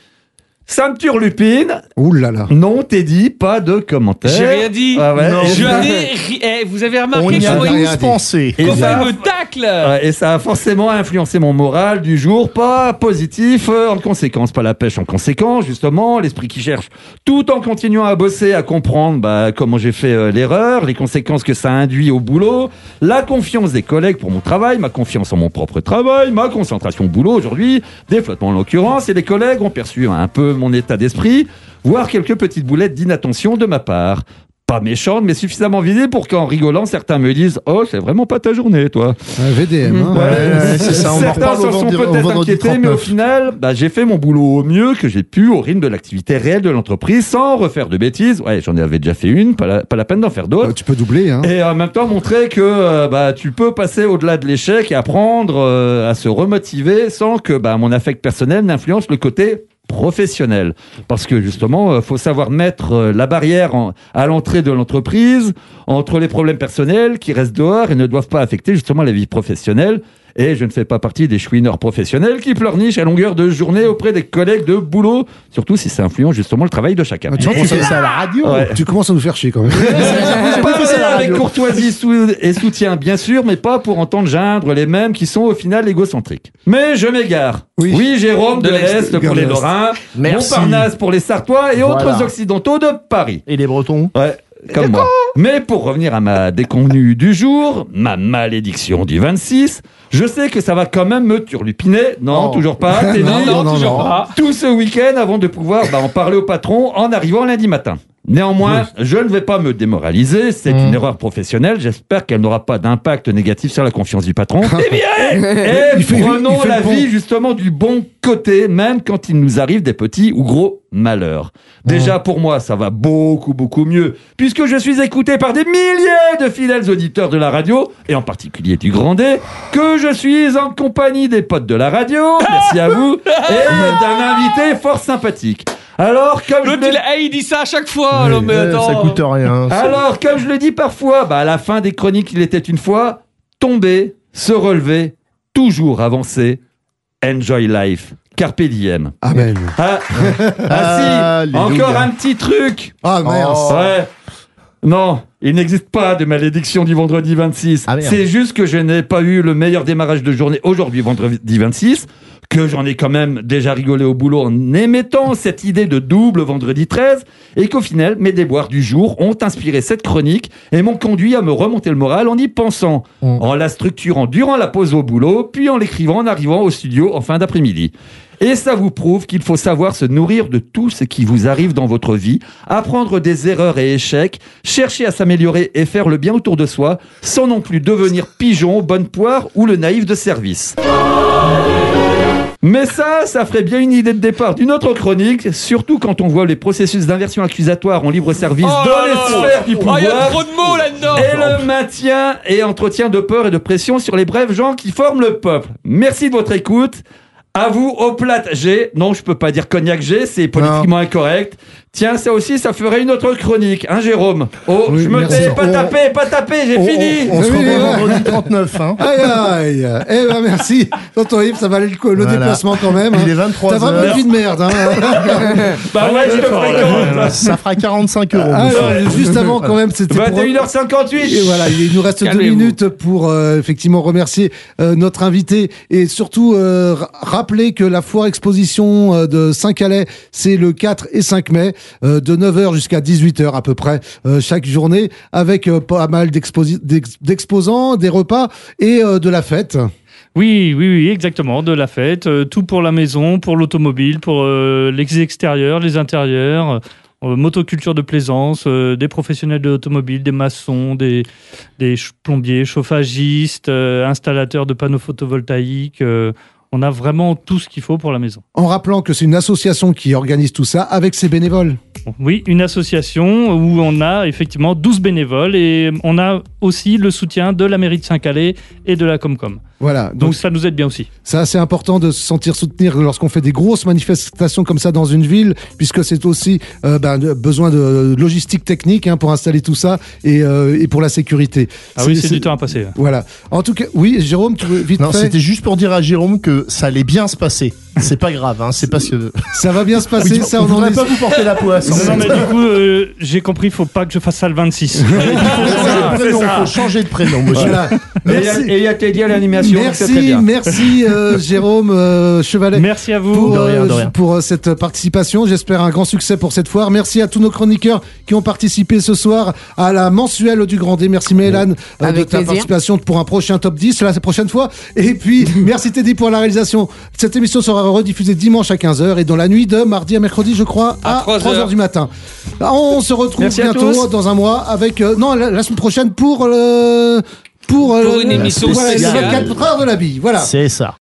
ça me turlupine. Ouh là là. Non, t'es dit, pas de commentaires. J'ai rien dit. Ah ouais. Non. Et Je ça- n'ai ri- eh, vous avez on remarqué y a comment rien il dit. tous pensé. Et comment ça- il me tacle. Ouais, et ça a forcément influencé mon moral du jour, pas positif euh, en conséquence, pas la pêche en conséquence, justement, l'esprit qui cherche, tout en continuant à bosser, à comprendre bah, comment j'ai fait euh, l'erreur, les conséquences que ça induit au boulot, la confiance des collègues pour mon travail, ma confiance en mon propre travail, ma concentration au boulot aujourd'hui, des flottements en l'occurrence, et les collègues ont perçu un peu mon état d'esprit, voire quelques petites boulettes d'inattention de ma part. Pas méchante, mais suffisamment visible pour qu'en rigolant, certains me disent « Oh, c'est vraiment pas ta journée, toi ». Un V D M. Hein. Ouais, ouais, c'est ça, on en Certains reparle au s'en sont vendredi- au peut-être vendredi inquiétés, mais au trente-neuf. final, bah, j'ai fait mon boulot au mieux que j'ai pu au rythme de l'activité réelle de l'entreprise sans refaire de bêtises. Ouais, j'en avais déjà fait une, pas la, pas la peine d'en faire d'autres. Euh, tu peux doubler. Hein. Et en même temps montrer que euh, bah, tu peux passer au-delà de l'échec et apprendre euh, à se remotiver sans que bah, mon affect personnel n'influence le côté professionnel. Parce que justement, euh, faut savoir mettre euh, la barrière en- à l'entrée de l'entreprise entre les problèmes personnels qui restent dehors et ne doivent pas affecter justement la vie professionnelle. Et je ne fais pas partie des chouineurs professionnels qui pleurnichent à longueur de journée auprès des collègues de boulot, surtout si ça influence justement le travail de chacun. Ah, tu Tu commences fais à- ça à la radio. Ouais. Tu commences à nous faire chier quand même. Parler ça à la avec radio. courtoisie sou- et soutien, bien sûr, mais pas pour entendre geindre les mêmes qui sont au final égocentriques. Mais je m'égare. Oui. Oui, Jérôme de, De l'Est. l'Est pour les L'Est. Lorrains, Merci. Montparnasse pour les Sartois et Voilà. autres occidentaux de Paris. Et les Bretons. Ouais, comme moi. Mais pour revenir à ma déconvenue du jour, ma malédiction du vingt-six, je sais que ça va quand même me turlupiner. Non, Oh. toujours pas. T'es Non, dit non, non, toujours non. pas. tout ce week-end avant de pouvoir bah, en parler au patron en arrivant lundi matin. Néanmoins, je ne vais pas me démoraliser, c'est Mmh. une erreur professionnelle, j'espère qu'elle n'aura pas d'impact négatif sur la confiance du patron. Eh bien, et Il fait- prenons il fait la le pont. vie justement du bon côté, même quand il nous arrive des petits ou gros malheurs. Déjà pour moi, ça va beaucoup beaucoup mieux, puisque je suis écouté par des milliers de fidèles auditeurs de la radio, et en particulier du Grandet, que je suis en compagnie des potes de la radio, merci à vous, et d'un invité fort sympathique. Alors, comme je L'autre, le- il, eh, il dit ça à chaque fois. alors, mais Ouais, attends. ça coûte rien. alors, comme je le dis parfois, bah, à la fin des chroniques, il était une fois, tomber, se relever, toujours avancer, enjoy life, carpe diem. Amen. Ah, ah si, Alléluia. encore un petit truc. Ah mince. Oh. Ouais. Non, il n'existe pas de malédiction du vendredi vingt-six. Ah, merde. C'est juste que je n'ai pas eu le meilleur démarrage de journée aujourd'hui, vendredi vingt-six, que j'en ai quand même déjà rigolé au boulot en émettant cette idée de double vendredi treize, et qu'au final, mes déboires du jour ont inspiré cette chronique et m'ont conduit à me remonter le moral en y pensant, Mmh. en la structurant durant la pause au boulot, puis en l'écrivant en arrivant au studio en fin d'après-midi. Et ça vous prouve qu'il faut savoir se nourrir de tout ce qui vous arrive dans votre vie, apprendre des erreurs et échecs, chercher à s'améliorer et faire le bien autour de soi, sans non plus devenir pigeon, bonne poire ou le naïf de service. Mais ça, ça ferait bien une idée de départ d'une autre chronique, surtout quand on voit les processus d'inversion accusatoire en libre service Oh dans là les là. sphères du Oh, pouvoir. il y a trop de mots là-dedans. Et le maintien et entretien de peur et de pression sur les brefs gens qui forment le peuple. Merci de votre écoute. À vous, au plate G. Non, je peux pas dire cognac G, c'est politiquement incorrect. Tiens, ça aussi, ça ferait une autre chronique, hein, Jérôme? Oh, Oui, je me merci. tais, pas On- taper, pas taper, j'ai on, fini. On, on se Oui, revoit oui. vendredi trente-neuf. Hein. Aïe, aïe. Eh ben merci. Tonton Yves, ça valait le, le Voilà. déplacement quand même. Il hein. est vingt-trois T'as vraiment heures. une vie de merde. Hein. Bah ouais, je te fréquente. Ça fera quarante-cinq euros. Alors, juste avant quand même, c'était pour... vingt et une heures cinquante-huit. Et voilà, il nous reste deux Calmez-vous. minutes pour euh, effectivement remercier euh, notre invité et surtout euh, ra- rappeler que la foire exposition euh, de Saint-Calais, c'est le quatre et cinq mai, euh, de neuf heures jusqu'à dix-huit heures à peu près euh, chaque journée, avec euh, pas mal d'exposi- d'ex- d'exposants, des repas et euh, de la fête. Oui, oui, oui, exactement, de la fête, euh, tout pour la maison, pour l'automobile, pour euh, les extérieurs, les intérieurs, euh, motoculture de plaisance, euh, des professionnels de l'automobile, des maçons, des, des ch- plombiers, chauffagistes, euh, installateurs de panneaux photovoltaïques. euh, on a vraiment tout ce qu'il faut pour la maison. En rappelant que c'est une association qui organise tout ça avec ses bénévoles. Oui, une association où on a effectivement douze bénévoles et on a aussi le soutien de la mairie de Saint-Calais et de la Comcom. Voilà, donc, Donc ça nous aide bien aussi. c'est assez important de se sentir soutenir lorsqu'on fait des grosses manifestations comme ça dans une ville, puisque c'est aussi euh, ben, de- besoin de logistique technique hein, pour installer tout ça et, euh, et pour la sécurité. Ah oui, c'est du temps à passer. Voilà. En tout cas, oui, Jérôme, tu veux vite Non, fait. c'était juste pour dire à Jérôme que ça allait bien se passer. C'est pas grave, hein, c'est parce que. Ça va bien se passer. Oui, ça, on on en voudrait est- pas vous porter la poisse. Non, non, mais du coup, euh, j'ai compris, il faut pas que je fasse ça le vingt-six. Il faut changer de prénom, monsieur. Voilà. Et il y a- et il y a Teddy à l'animation, donc c'est très Merci, bien. merci euh, Jérôme euh, Chevalet. Merci à vous. Pour, De rien, de euh, rien. pour euh, cette participation. J'espère un grand succès pour cette foire. Merci à tous nos chroniqueurs qui ont participé ce soir à la mensuelle du Grand D. Merci Mélan euh, de Avec ta plaisir. participation pour un prochain top dix la prochaine fois. Et puis merci Teddy pour la réalisation. Cette émission sera rediffusée dimanche à quinze heures et dans la nuit de mardi à mercredi, je crois, À à trois trois heures heures du matin. On se retrouve Merci à bientôt tous. dans un mois avec euh, non la, la semaine prochaine pour le pour, euh, Pour le- une émission voilà, les spéciale. vingt-quatre heures de la bille. Voilà. C'est ça.